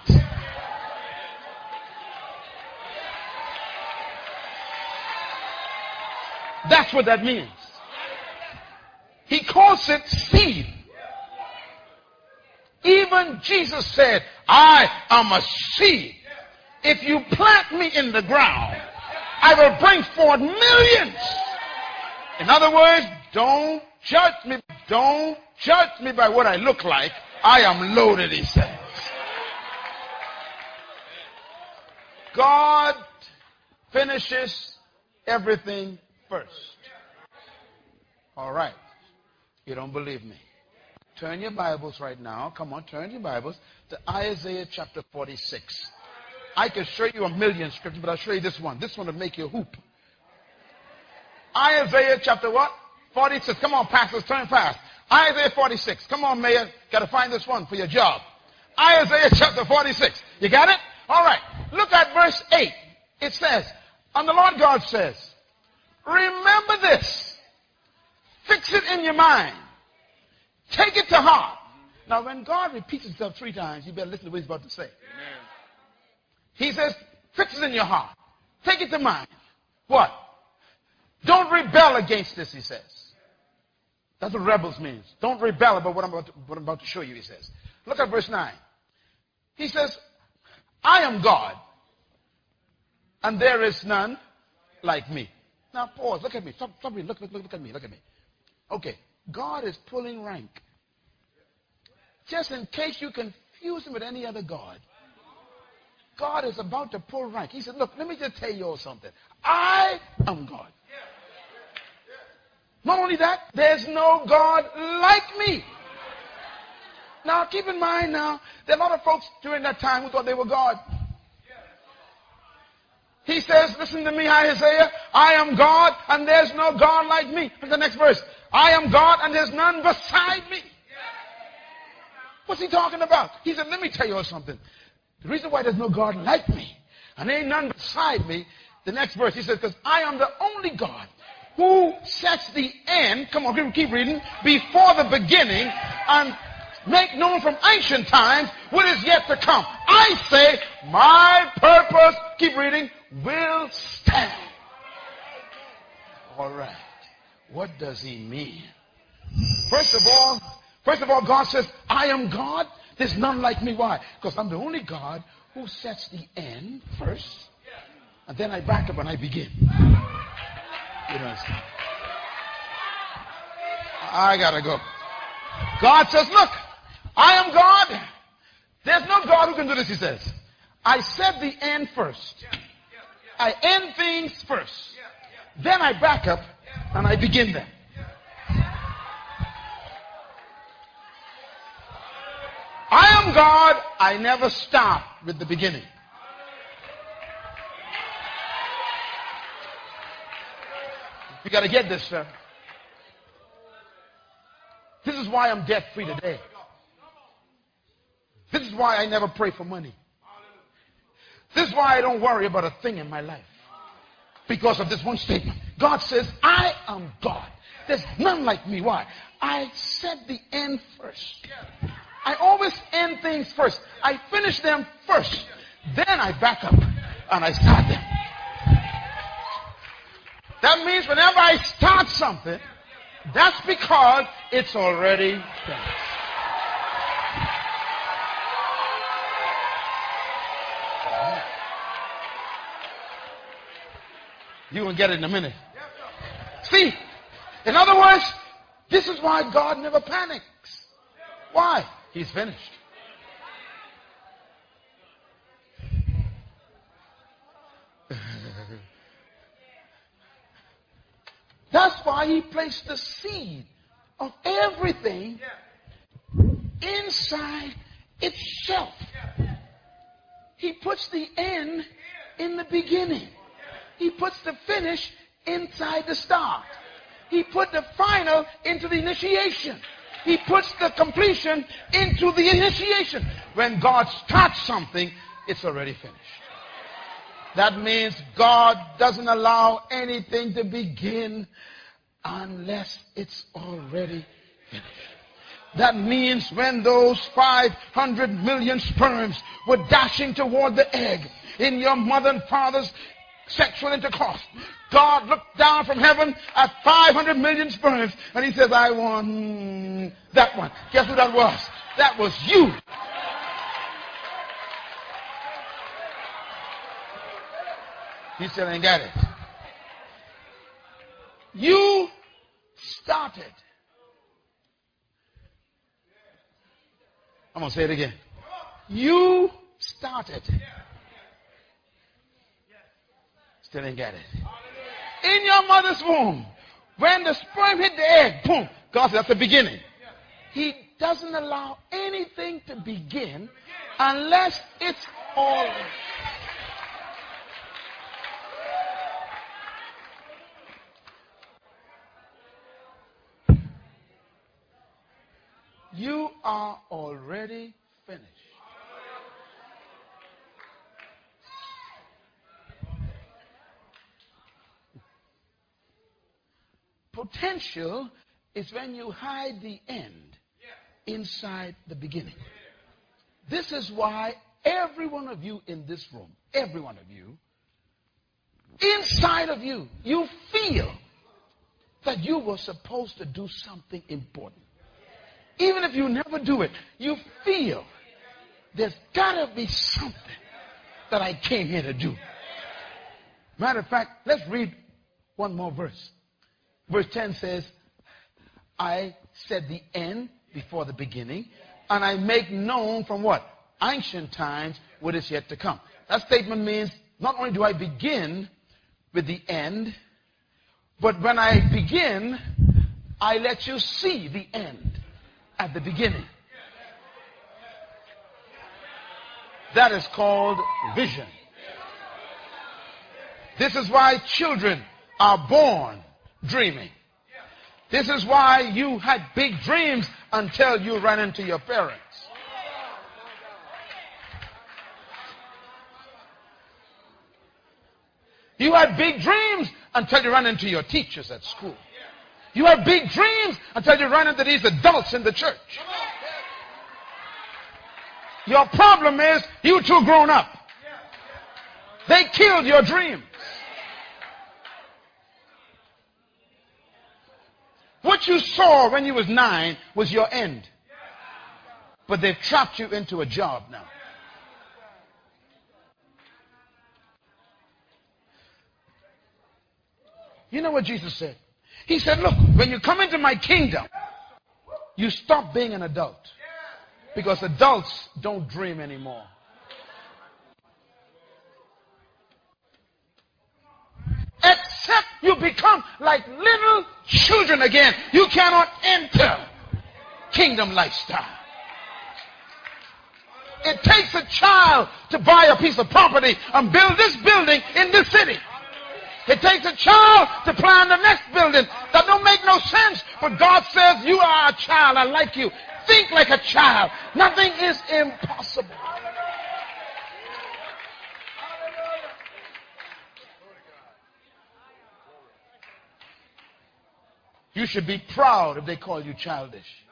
That's what that means. He calls it seed. Even Jesus said, I am a seed. If you plant me in the ground, I will bring forth millions. In other words, don't judge me. Don't judge me by what I look like. I am loaded, he says. God finishes everything first. All right. You don't believe me. Turn your Bibles right now. Come on, turn your Bibles to Isaiah chapter forty-six. I can show you a million scriptures, but I'll show you this one. This one will make you hoop. Isaiah chapter what? forty-six. Come on, pastors, turn fast. Isaiah forty-six. Come on, Mayor. Got to find this one for your job. Isaiah chapter forty-six. You got it? All right. Look at verse eight. It says, and the Lord God says, remember this. Fix it in your mind. Take it to heart. Now, when God repeats himself three times, you better listen to what he's about to say. Amen. He says, fix it in your heart. Take it to mind. What? Don't rebel against this, he says. That's what rebels means. Don't rebel about what I'm about to, what I'm about to show you, he says. Look at verse nine. He says, I am God, and there is none like me. Now pause. Look at me. Stop, stop me. Look, look, look, look at me. Look at me. Okay. God is pulling rank. Just in case you confuse him with any other God. God is about to pull rank. He said, look, let me just tell you all something. I am God. Not only that, there's no God like me. Now, keep in mind now, there are a lot of folks during that time who thought they were God. He says, listen to me, Isaiah, I am God and there's no God like me. Look at the next verse. I am God and there's none beside me. What's he talking about? He said, let me tell you something. The reason why there's no God like me and there ain't none beside me, the next verse, he says, because I am the only God who sets the end, come on, keep reading, before the beginning and make known from ancient times what is yet to come. I say, my purpose, keep reading, will stand. All right. What does he mean? First of all, first of all, God says, I am God. There's none like me. Why? Because I'm the only God who sets the end first. And then I back up and I begin. You know, I gotta go. God says, look, I am God. There's no God who can do this, he says. I set the end first. I end things first. Then I back up and I begin them. I am God. I never stop with the beginning. You got to get this, sir. This is why I'm debt free today. This is why I never pray for money. This is why I don't worry about a thing in my life. Because of this one statement. God says, I am God. There's none like me. Why? I set the end first. I always end things first. I finish them first. Then I back up and I start them. That means whenever I start something, that's because it's already finished. You will get it in a minute. See, in other words, this is why God never panics. Why? He's finished. That's why he placed the seed of everything inside itself. He puts the end in the beginning. He puts the finish inside the start. He put the final into the initiation. He puts the completion into the initiation. When God starts something, it's already finished. That means God doesn't allow anything to begin unless it's already finished. That means when those five hundred million sperms were dashing toward the egg in your mother and father's sexual intercourse, God looked down from heaven at five hundred million sperms and he says, I want that one. Guess who that was? That was you. He still ain't got it. You started. I'm going to say it again. You started. Still ain't got it. In your mother's womb, when the sperm hit the egg, boom, God said that's the beginning. He doesn't allow anything to begin unless it's all. You are already finished. Potential is when you hide the end inside the beginning. This is why every one of you in this room, every one of you, inside of you, you feel that you were supposed to do something important. Even if you never do it, you feel there's got to be something that I came here to do. Matter of fact, let's read one more verse. Verse ten says, I said the end before the beginning, and I make known from what? Ancient times what is yet to come. That statement means not only do I begin with the end, but when I begin, I let you see the end at the beginning. That is called vision. This is why children are born dreaming. This is why you had big dreams until you ran into your parents. You had big dreams until you ran into your teachers at school. You have big dreams until you run into these adults in the church. Your problem is you too grown up. They killed your dreams. What you saw when you was nine was your end. But they've trapped you into a job now. You know what Jesus said? He said, look, when you come into my kingdom, you stop being an adult. Because adults don't dream anymore. Except you become like little children again. You cannot enter kingdom lifestyle. It takes a child to buy a piece of property and build this building in this city. It takes a child to plan the next building. That don't make no sense. But God says, you are a child. I like you. Think like a child. Nothing is impossible. You should be proud if they call you childish.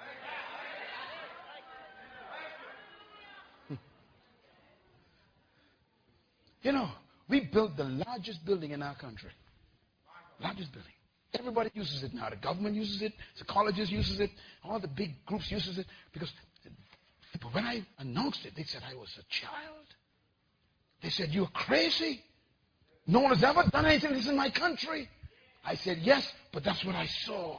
You know, we built the largest building in our country. Largest building. Everybody uses it now. The government uses it. The colleges uses it. All the big groups uses it. Because but when I announced it, they said I was a child. They said, you're crazy. No one has ever done anything like this in my country. I said, yes, but that's what I saw.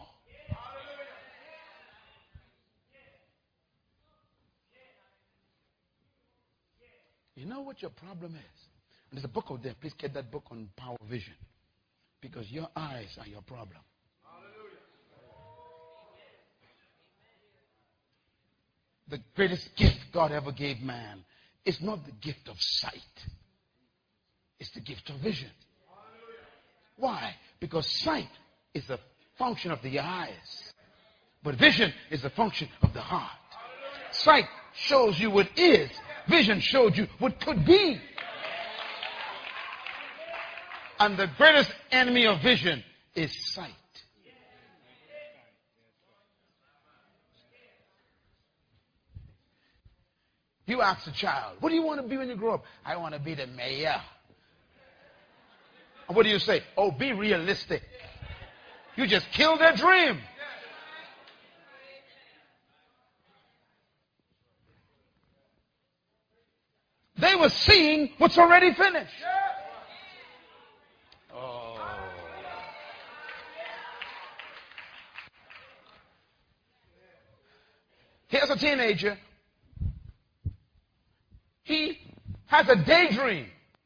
You know what your problem is? And there's a book out there. Please get that book on Power Vision. Because your eyes are your problem. The greatest gift God ever gave man is not the gift of sight. It's the gift of vision. Why? Because sight is a function of the eyes. But vision is a function of the heart. Sight shows you what is. Vision showed you what could be. And the greatest enemy of vision is sight. You ask a child, what do you want to be when you grow up? I want to be the mayor. And what do you say? Oh, be realistic. You just killed their dream. They were seeing what's already finished. Oh. Here's a teenager. He has a daydream.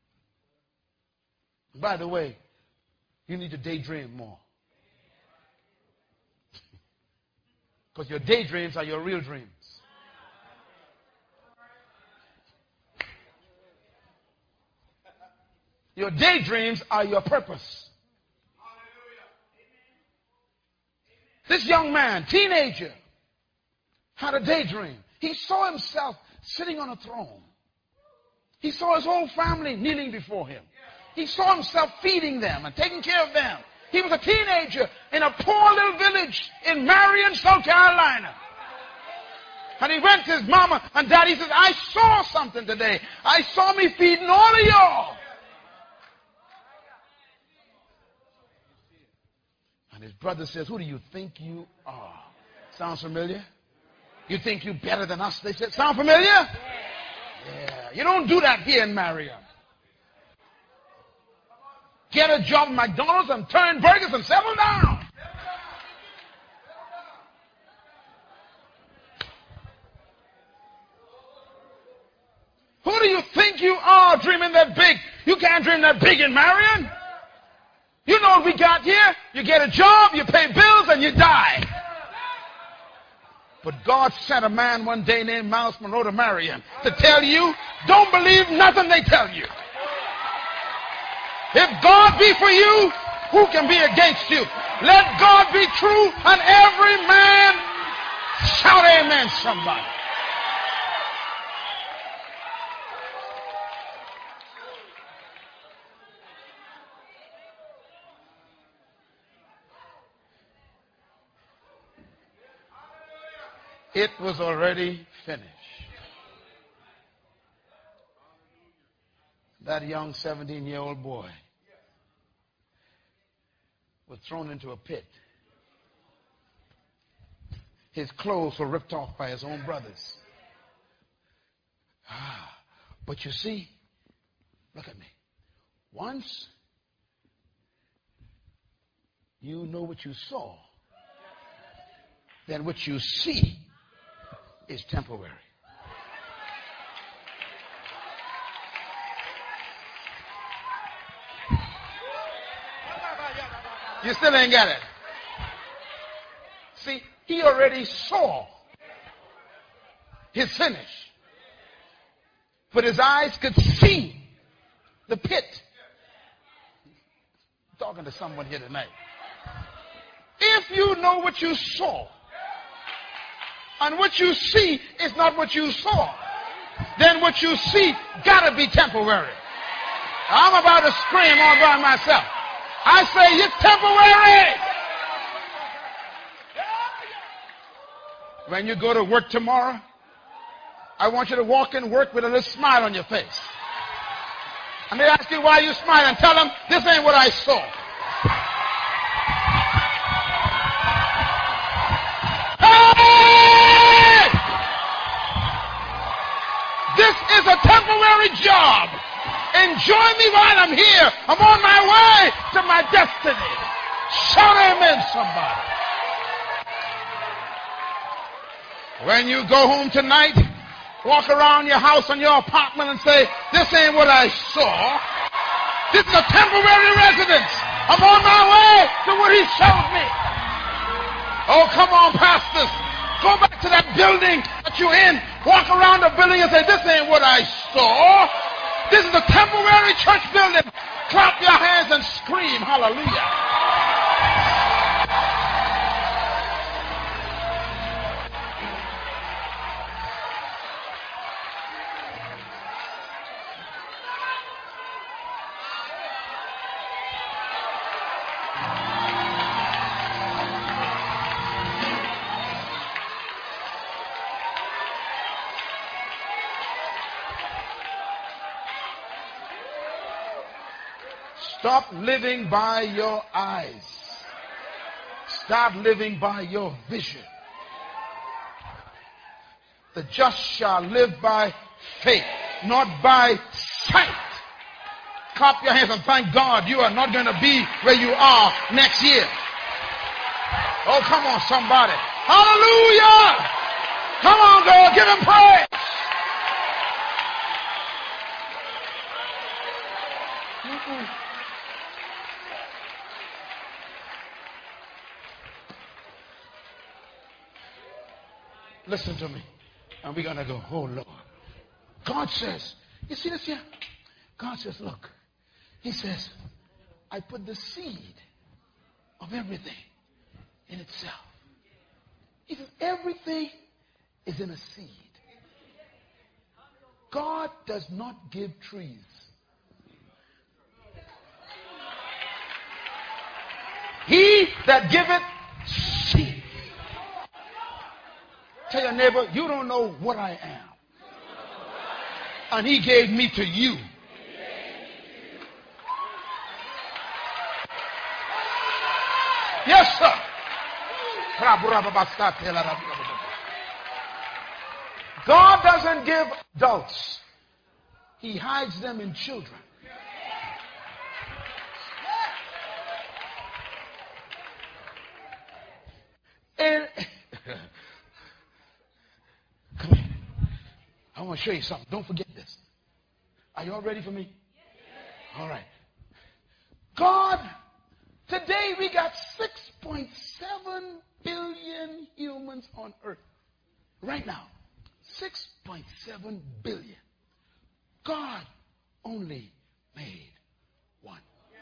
By the way, you need to daydream more. Because your daydreams are your real dreams. Your daydreams are your purpose. This young man, teenager, had a daydream. He saw himself sitting on a throne. He saw his whole family kneeling before him. He saw himself feeding them and taking care of them. He was a teenager in a poor little village in Marion, South Carolina. And he went to his mama and daddy. He says, I saw something today. I saw me feeding all of y'all. And his brother says, who do you think you are? Sounds familiar? You think you're better than us? They said, sound familiar? Yeah. You don't do that here in Marion. Get a job at McDonald's and turn burgers and settle down. Who do you think you are dreaming that big? You can't dream that big in Marion. You know what we got here? You get a job, you pay bills, and you die. But God sent a man one day named Miles Monroe to Marion to tell you, don't believe nothing they tell you. If God be for you, who can be against you? Let God be true and every man shout amen, somebody. It was already finished. That young seventeen-year-old boy was thrown into a pit. His clothes were ripped off by his own brothers. Ah, but you see, look at me. Once you know what you saw, then what you see is temporary. You still ain't got it. See, he already saw his finish. But his eyes could see the pit. I'm talking to someone here tonight. If you know what you saw, and what you see is not what you saw, then what you see gotta be temporary. I'm about to scream all by myself. I say it's temporary. When you go to work tomorrow, I want you to walk in work with a little smile on your face. And they ask you why you smile, and tell them this ain't what I saw. Hey! This is a temporary job. Enjoy me while I'm here. I'm on my way to my destiny. Shout amen, somebody. When you go home tonight, walk around your house and your apartment and say, this ain't what I saw. This is a temporary residence. I'm on my way to what he showed me. Oh, come on, pastors. Go back to that building that you're in. Walk around the building and say, this ain't what I saw. This is a temporary church building. Clap your hands and scream hallelujah. Stop living by your eyes. Start living by your vision. The just shall live by faith. not by sight. Clap your hands and thank God you are not going to be where you are next year. Oh, come on, somebody. Hallelujah. Come on, girl. Give him praise. Mm-mm. Listen to me. And we're going to go, oh, Lord. God says, you see this here? God says, look. He says, I put the seed of everything in itself. He says, everything is in a seed. God does not give trees. He that giveth seed. Tell your neighbor, you don't know what I am. And he gave me to you. Yes, sir. God doesn't give adults. He hides them in children. And come here. I want to show you something. Don't forget this. Are you all ready for me? All right. God, today we got six point seven billion humans on earth. Right now. six point seven billion. God only made one.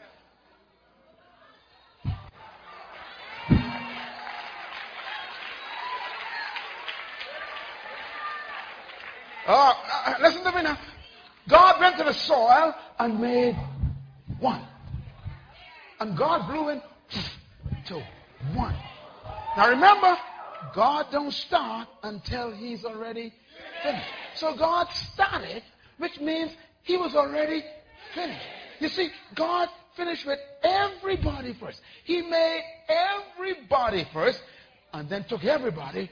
Oh, uh, listen to me now. God went to the soil and made one. And God blew in to one. Now remember, God don't start until he's already finished. So God started, which means he was already finished. You see, God finished with everybody first. He made everybody first and then took everybody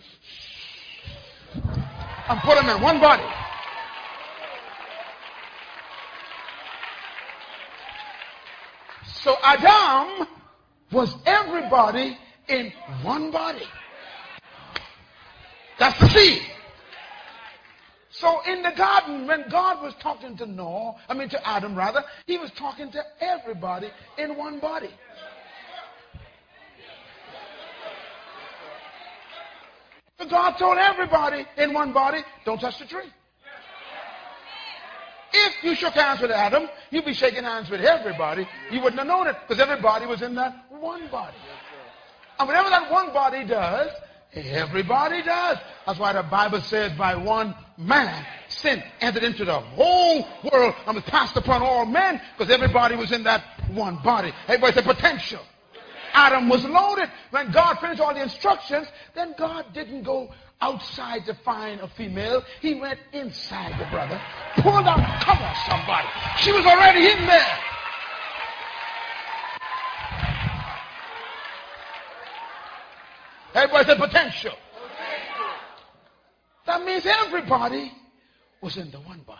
and put them in one body. So Adam was everybody in one body. That's the seed. So in the garden, when God was talking to Noah, I mean to Adam rather, he was talking to everybody in one body. God told everybody in one body, don't touch the tree. If you shook hands with Adam, you'd be shaking hands with everybody. You wouldn't have known it because everybody was in that one body. And whatever that one body does, everybody does. That's why the Bible says by one man, sin entered into the whole world and was passed upon all men because everybody was in that one body. Everybody said potential. Adam was loaded. When God finished all the instructions, then God didn't go outside to find a female. He went inside the brother, pulled out, come on somebody. She was already in there. Everybody said potential. That means everybody was in the one body.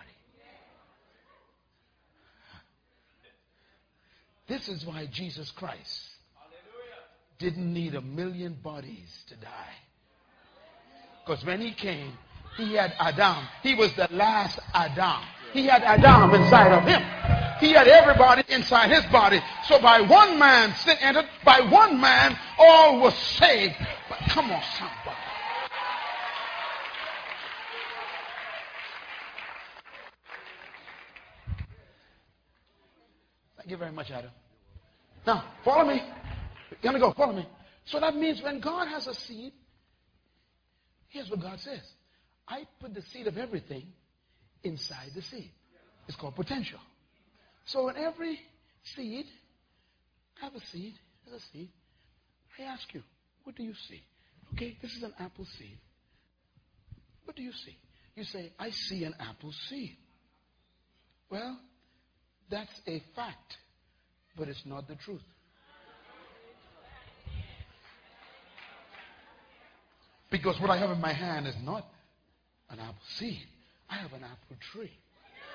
This is why Jesus Christ didn't need a million bodies to die. Because when he came, he had Adam. He was the last Adam. He had Adam inside of him. He had everybody inside his body. So by one man, sin entered. By one man, all was saved. But come on, somebody. Thank you very much, Adam. Now, follow me. You're going to go, follow me. So that means when God has a seed, here's what God says. I put the seed of everything inside the seed. It's called potential. So in every seed, I have a seed, there's a seed. I ask you, what do you see? Okay, this is an apple seed. What do you see? You say, I see an apple seed. Well, that's a fact, but it's not the truth. Because what I have in my hand is not an apple seed. I have an apple tree.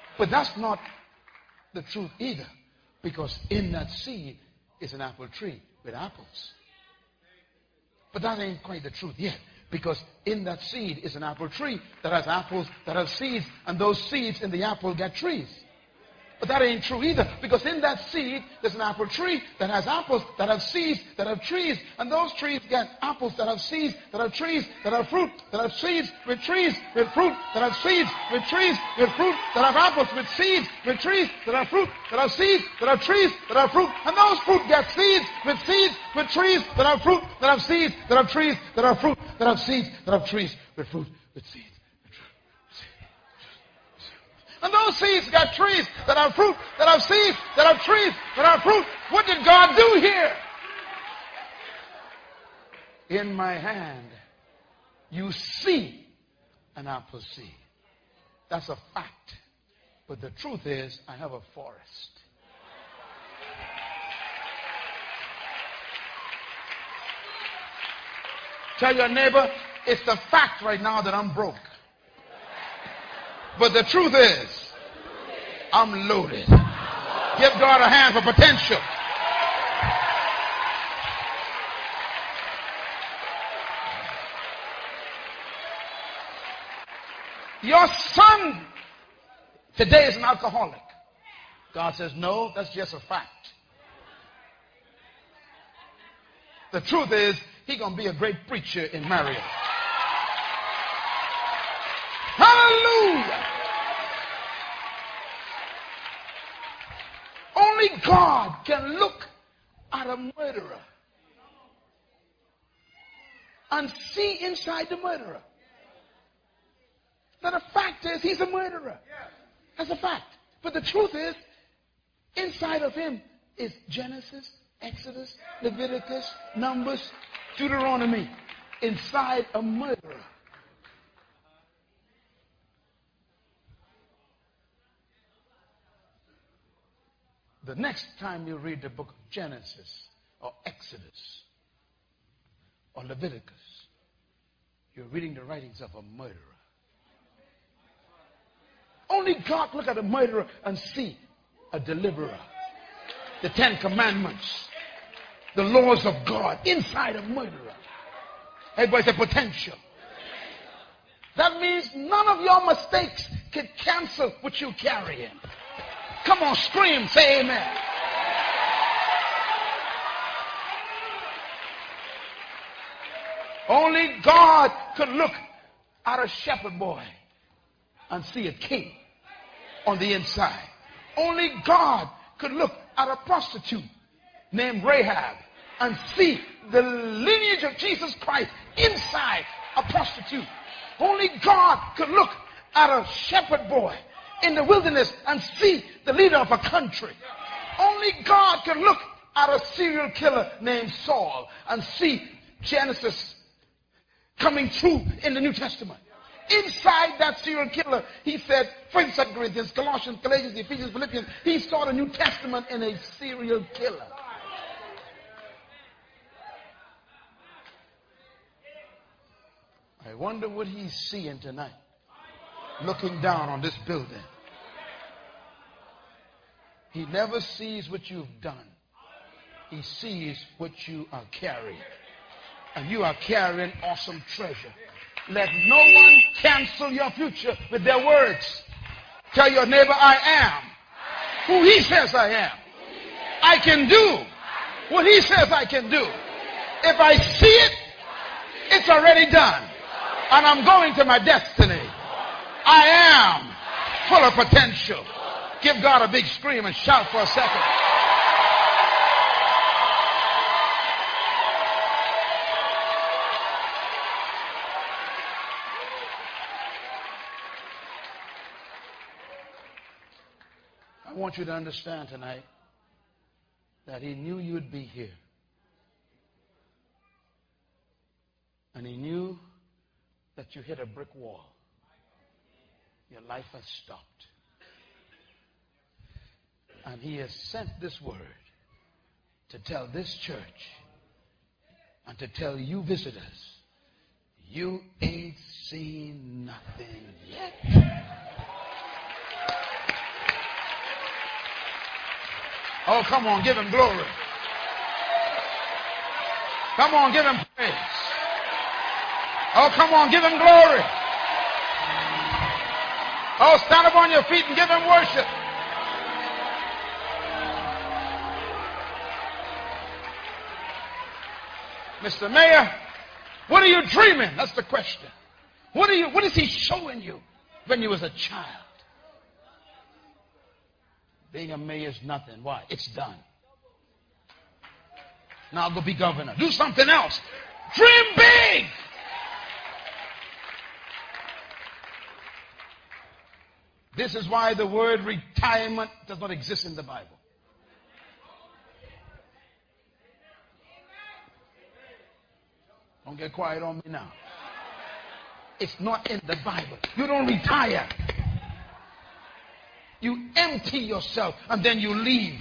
But that's not the truth either, because in that seed is an apple tree with apples. But that ain't quite the truth yet, because in that seed is an apple tree that has apples, that have seeds, and those seeds in the apple get trees. But that ain't true either, because in that seed there's an apple tree that has apples, that have seeds, that have trees, and those trees get apples that have seeds, that have trees, that have fruit, that have seeds with trees, with fruit, that have seeds, with trees, with fruit, that have apples with seeds, with trees, that have fruit, that have seeds, that have trees, that have fruit, and those fruit get seeds, with seeds, with trees, that have fruit, that have seeds, that have trees, that have fruit, that have seeds, that have trees, with fruit, with seeds. And those seeds got trees that have fruit, that have seeds, that have trees, that have fruit. What did God do here? In my hand, you see an apple seed. That's a fact. But the truth is, I have a forest. Tell your neighbor, it's the fact right now that I'm broke. But the truth is, I'm loaded. Give God a hand for potential. Your son today is an alcoholic. God says, no, that's just a fact. The truth is, he's going to be a great preacher in Marion. Hallelujah. Only God can look at a murderer and see inside the murderer. Now the fact is, he's a murderer. That's a fact. But the truth is, inside of him is Genesis, Exodus, Leviticus, Numbers, Deuteronomy. Inside a murderer. The next time you read the book of Genesis or Exodus or Leviticus, you're reading the writings of a murderer. Only God look at a murderer and see a deliverer. The Ten Commandments, the laws of God inside a murderer. Everybody say potential. That means none of your mistakes can cancel what you carry in. Come on, scream, say amen. Only God could look at a shepherd boy and see a king on the inside. Only God could look at a prostitute named Rahab and see the lineage of Jesus Christ inside a prostitute. Only God could look at a shepherd boy in the wilderness and see the leader of a country. Only God can look at a serial killer named Saul and see Genesis coming true in the New Testament. Inside that serial killer, he said, First, Second Corinthians, Colossians, Galatians, Ephesians, Philippians, he saw the New Testament in a serial killer. I wonder what he's seeing tonight, looking down on this building. He never sees what you've done. He sees what you are carrying. And you are carrying awesome treasure. Let no one cancel your future with their words. Tell your neighbor, I am who he says I am. I can do what he says I can do. If I see it, it's already done. And I'm going to my destiny. I am full of potential. Give God a big scream and shout for a second. I want you to understand tonight that he knew you'd be here. And he knew that you hit a brick wall. Your life has stopped. And he has sent this word to tell this church and to tell you visitors, you ain't seen nothing yet. Oh, come on, give him glory. Come on, give him praise. Oh, come on, give him glory. Oh, stand up on your feet and give him worship. Mister Mayor, what are you dreaming? That's the question. What are you, what is he showing you when you was a child? Being a mayor is nothing. Why? It's done. Now I'll go be governor. Do something else. Dream big. This is why the word retirement does not exist in the Bible. Don't get quiet on me now. It's not in the Bible. You don't retire. You empty yourself and then you leave.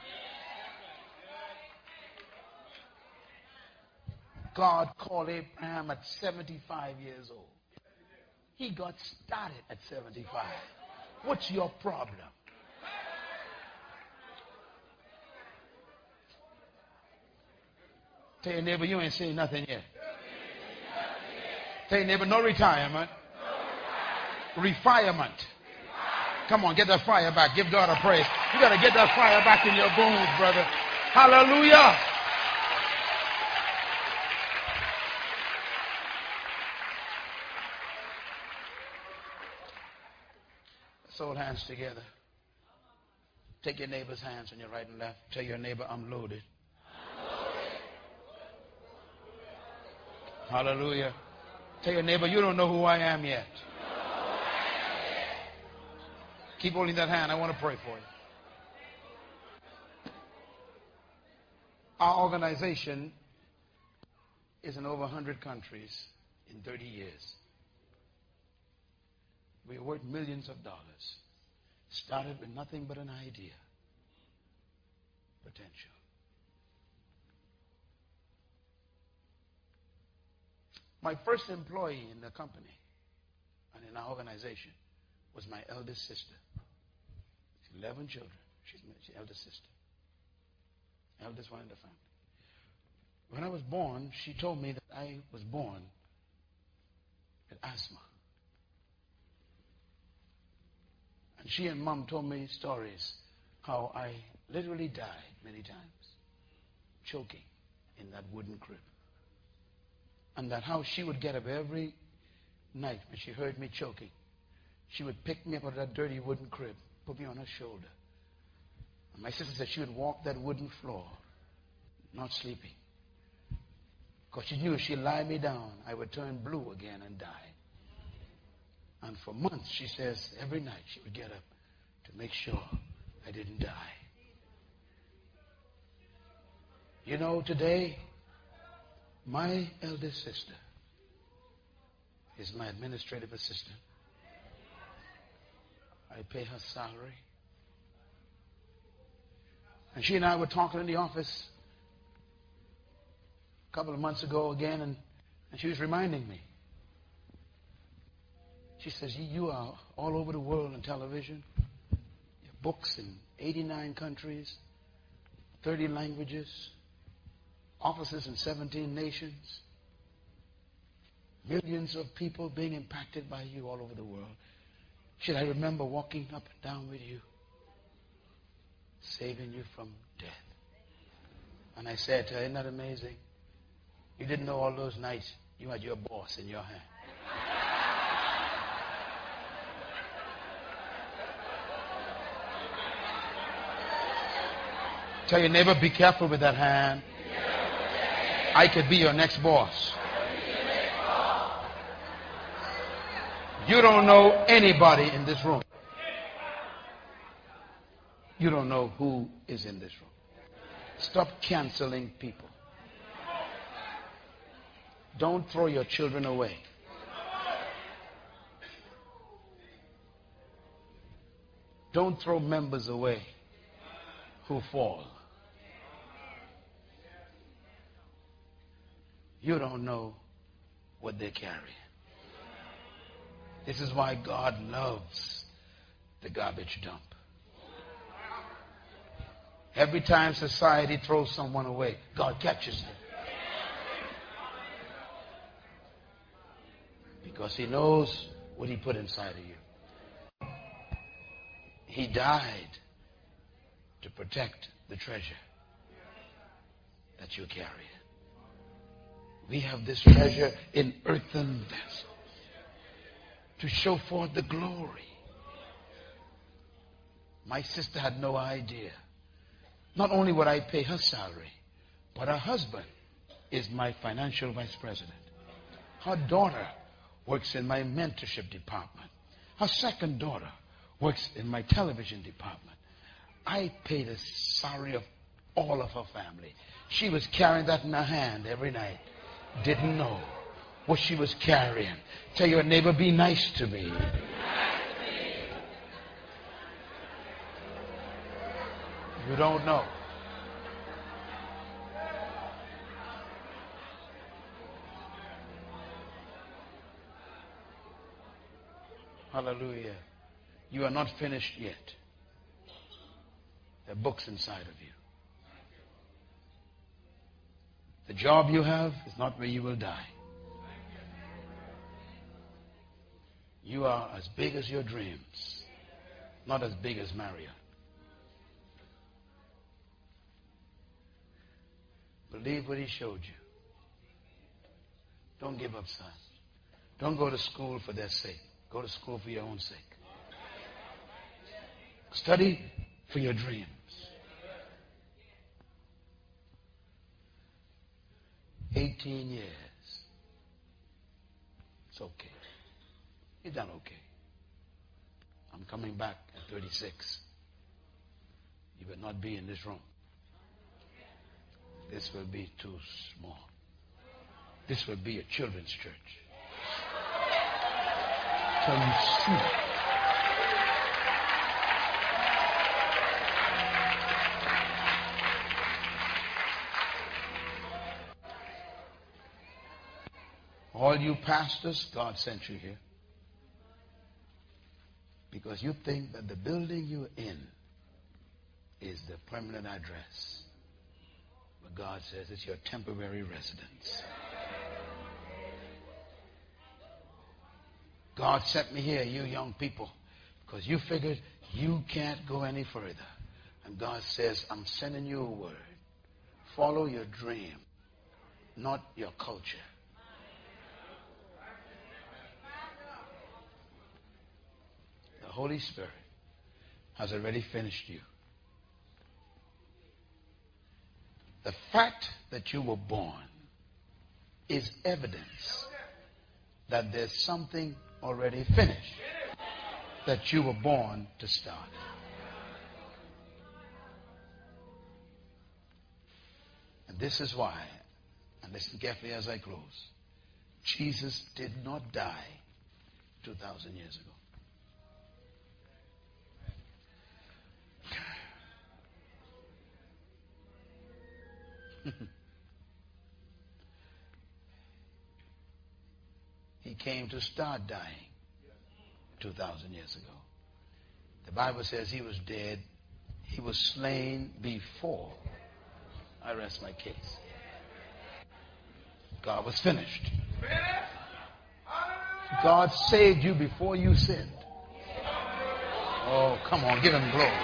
God called Abraham at seventy-five years old. He got started at seventy-five. What's your problem? Tell your neighbor, you ain't saying nothing yet. Tell your neighbor, no retirement. Refirement. Come on, get that fire back. Give God a praise. You got to get that fire back in your bones, brother. Hallelujah. Let's hold hands together. Take your neighbor's hands on your right and left. Tell your neighbor, I'm loaded. Hallelujah. Tell your neighbor, you don't know who I am yet. Keep holding that hand. I want to pray for you. Our organization is in over one hundred countries in thirty years. We are worth millions of dollars. Started with nothing but an idea. Potential. My first employee in the company and in our organization was my eldest sister. She's eleven children. She's my eldest sister. Eldest one in the family. When I was born, she told me that I was born with asthma. And she and Mom told me stories how I literally died many times, choking in that wooden crib. And that how she would get up every night when she heard me choking. She would pick me up out of that dirty wooden crib, put me on her shoulder. And my sister said she would walk that wooden floor, not sleeping. Because she knew if she lied me down, I would turn blue again and die. And for months, she says, every night she would get up to make sure I didn't die. You know, today, my eldest sister is my administrative assistant. I pay her salary. And she and I were talking in the office a couple of months ago again, and, and she was reminding me. She says, you are all over the world on television. Your books in eighty-nine countries, thirty languages, offices in seventeen nations, millions of people being impacted by you all over the world. Should I remember walking up and down with you, saving you from death? And I said to her, isn't that amazing? You didn't know all those nights you had your boss in your hand. Tell your neighbor, be careful with that hand. I could be your next boss. You don't know anybody in this room. You don't know who is in this room. Stop canceling people. Don't throw your children away. Don't throw members away who fall. You don't know what they carry. This is why God loves the garbage dump. Every time society throws someone away, God catches them. Because he knows what he put inside of you. He died to protect the treasure that you carry. We have this treasure in earthen vessels to show forth the glory. My sister had no idea. Not only would I pay her salary, but her husband is my financial vice president. Her daughter works in my mentorship department. Her second daughter works in my television department. I pay the salary of all of her family. She was carrying that in her hand every night. Didn't know what she was carrying. Tell your neighbor, be nice to me. You don't know. Hallelujah. You are not finished yet. There are books inside of you. The job you have is not where you will die. You are as big as your dreams, not as big as Marriott. Believe what he showed you. Don't give up, son. Don't go to school for their sake. Go to school for your own sake. Study for your dreams. eighteen years. It's okay. You've done okay. I'm coming back at thirty-six. You will not be in this room. This will be too small. This will be a children's church. Till you see it. All you pastors, God sent you here. Because you think that the building you're in is the permanent address. But God says it's your temporary residence. God sent me here, you young people, because you figured you can't go any further. And God says, I'm sending you a word. Follow your dream, not your culture. The Holy Spirit has already finished you. The fact that you were born is evidence that there's something already finished that you were born to start. And this is why, and listen carefully as I close, Jesus did not die two thousand years ago. He came to start dying two thousand years ago. The Bible says he was dead. He was slain before I rest my case. God was finished. God saved you before you sinned. Oh, come on, give him glory.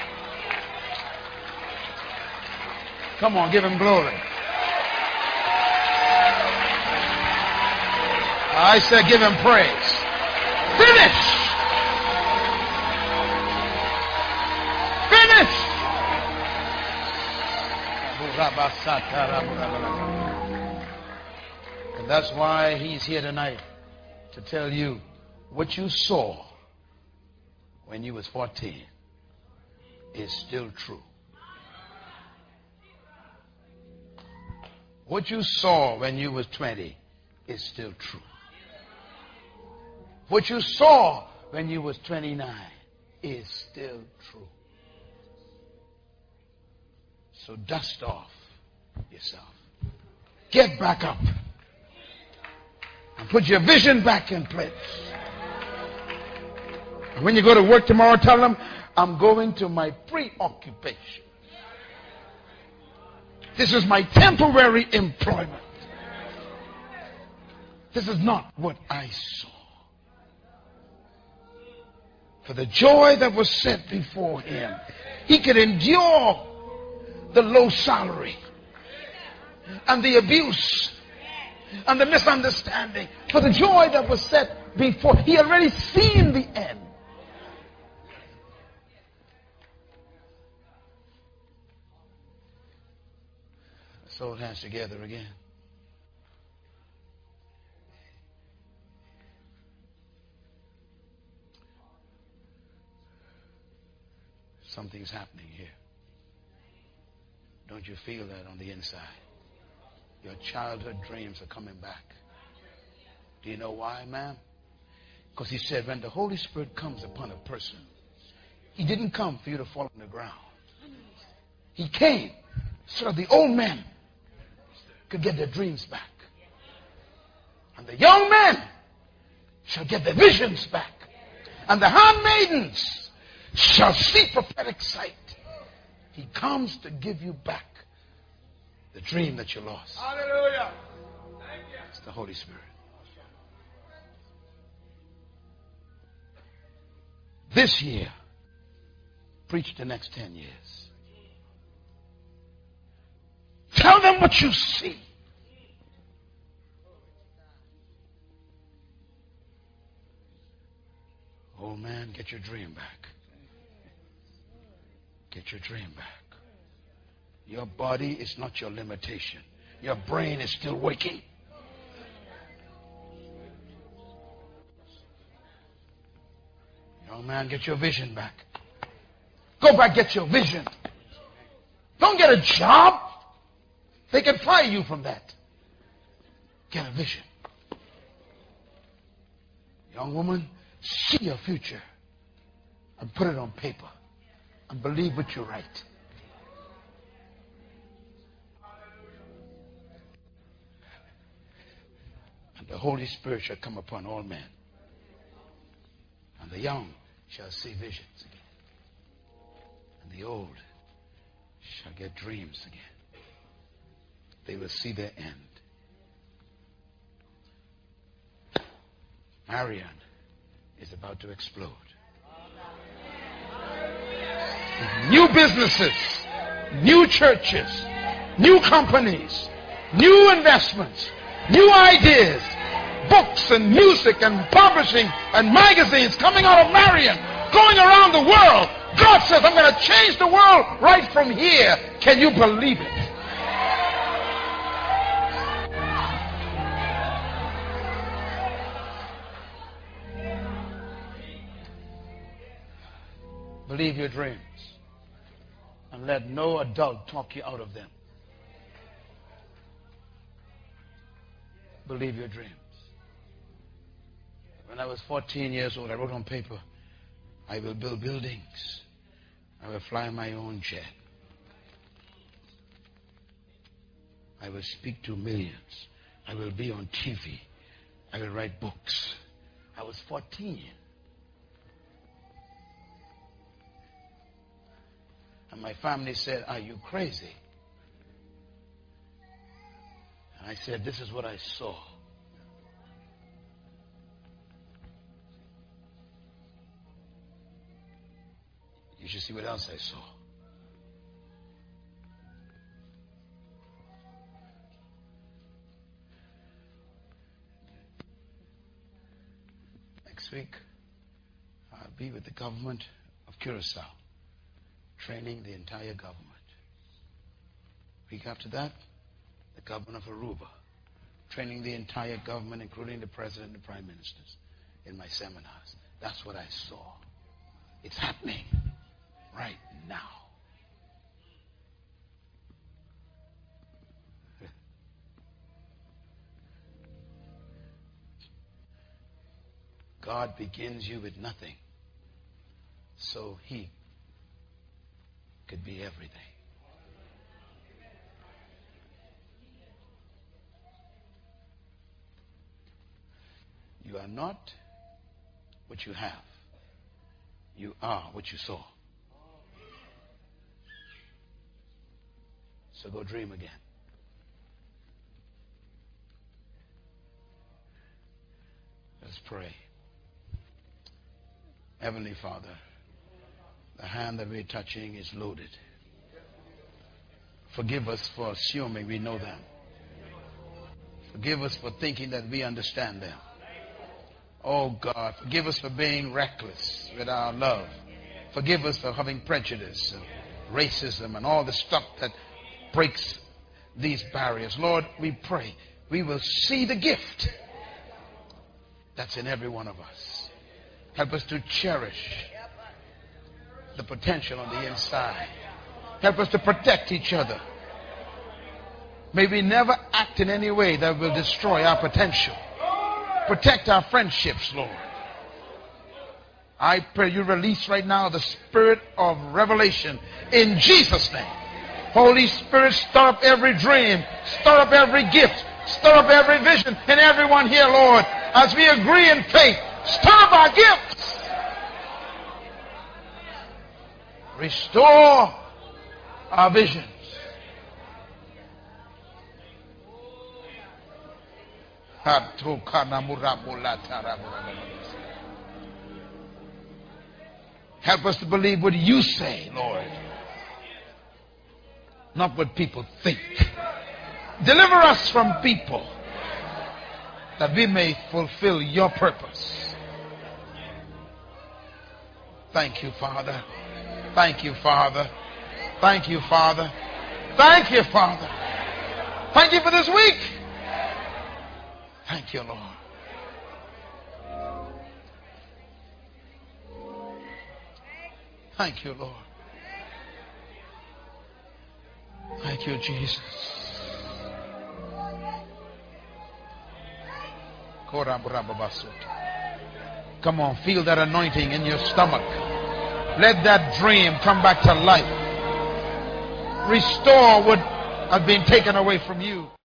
Come on, give him glory. I said give him praise. Finish! Finish! And that's why he's here tonight, to tell you what you saw when you was fourteen is still true. What you saw when you was twenty is still true. What you saw when you was twenty-nine is still true. So dust off yourself. Get back up. And put your vision back in place. And when you go to work tomorrow, tell them, I'm going to my preoccupation. This is my temporary employment. This is not what I saw. For the joy that was set before him, he could endure the low salary and the abuse and the misunderstanding. For the joy that was set before, he had already seen the end. Let's hold hands together again. Something's happening here. Don't you feel that on the inside? Your childhood dreams are coming back. Do you know why, ma'am? Because he said when the Holy Spirit comes upon a person, he didn't come for you to fall on the ground. He came so that the old men could get their dreams back. And the young men shall get their visions back. And the handmaidens shall see prophetic sight. He comes to give you back the dream that you lost. Hallelujah. Thank you. It's the Holy Spirit. This year, preach the next ten years. Tell them what you see. Oh man, get your dream back. Get your dream back. Your body is not your limitation. Your brain is still waking. Young man, get your vision back. Go back, get your vision. Don't get a job. They can fire you from that. Get a vision. Young woman, see your future and put it on paper. And believe what you write. And the Holy Spirit shall come upon all men. And the young shall see visions again. And the old shall get dreams again. They will see their end. Marion is about to explode. New businesses, new churches, new companies, new investments, new ideas, books and music and publishing and magazines coming out of Marion, going around the world. God says, I'm going to change the world right from here. Can you believe it? Believe your dreams. And let no adult talk you out of them. Believe your dreams. When I was fourteen years old, I wrote on paper, I will build buildings. I will fly my own jet. I will speak to millions. I will be on T V. I will write books. I was fourteen. And my family said, are you crazy? And I said, this is what I saw. You should see what else I saw. Next week, I'll be with the government of Curacao, training the entire government. Week after that, the government of Aruba, training the entire government, including the president and the prime ministers, in my seminars. That's what I saw. It's happening right now. God begins you with nothing, so he could be everything. You are not what you have. You are what you saw. So go dream again. Let's pray. Heavenly Father, the hand that we're touching is loaded. Forgive us for assuming we know them. Forgive us for thinking that we understand them. Oh God, forgive us for being reckless with our love. Forgive us for having prejudice and racism and all the stuff that breaks these barriers. Lord, we pray we will see the gift that's in every one of us. Help us to cherish the potential on the inside. Help us to protect each other. May we never act in any way that will destroy our potential. Protect our friendships, Lord. I pray you release right now the spirit of revelation in Jesus' name. Holy Spirit, stir up every dream, stir up every gift, stir up every vision in everyone here, Lord. As we agree in faith, stir up our gifts. Restore our visions. Help us to believe what you say, Lord, not what people think. Deliver us from people that we may fulfill your purpose. Thank you, Father. Thank you, Father. Thank you, Father. Thank you, Father. Thank you for this week. Thank you, Lord. Thank you, Lord. Thank you, Jesus. Come on, feel that anointing in your stomach. Let that dream come back to life. Restore what has been taken away from you.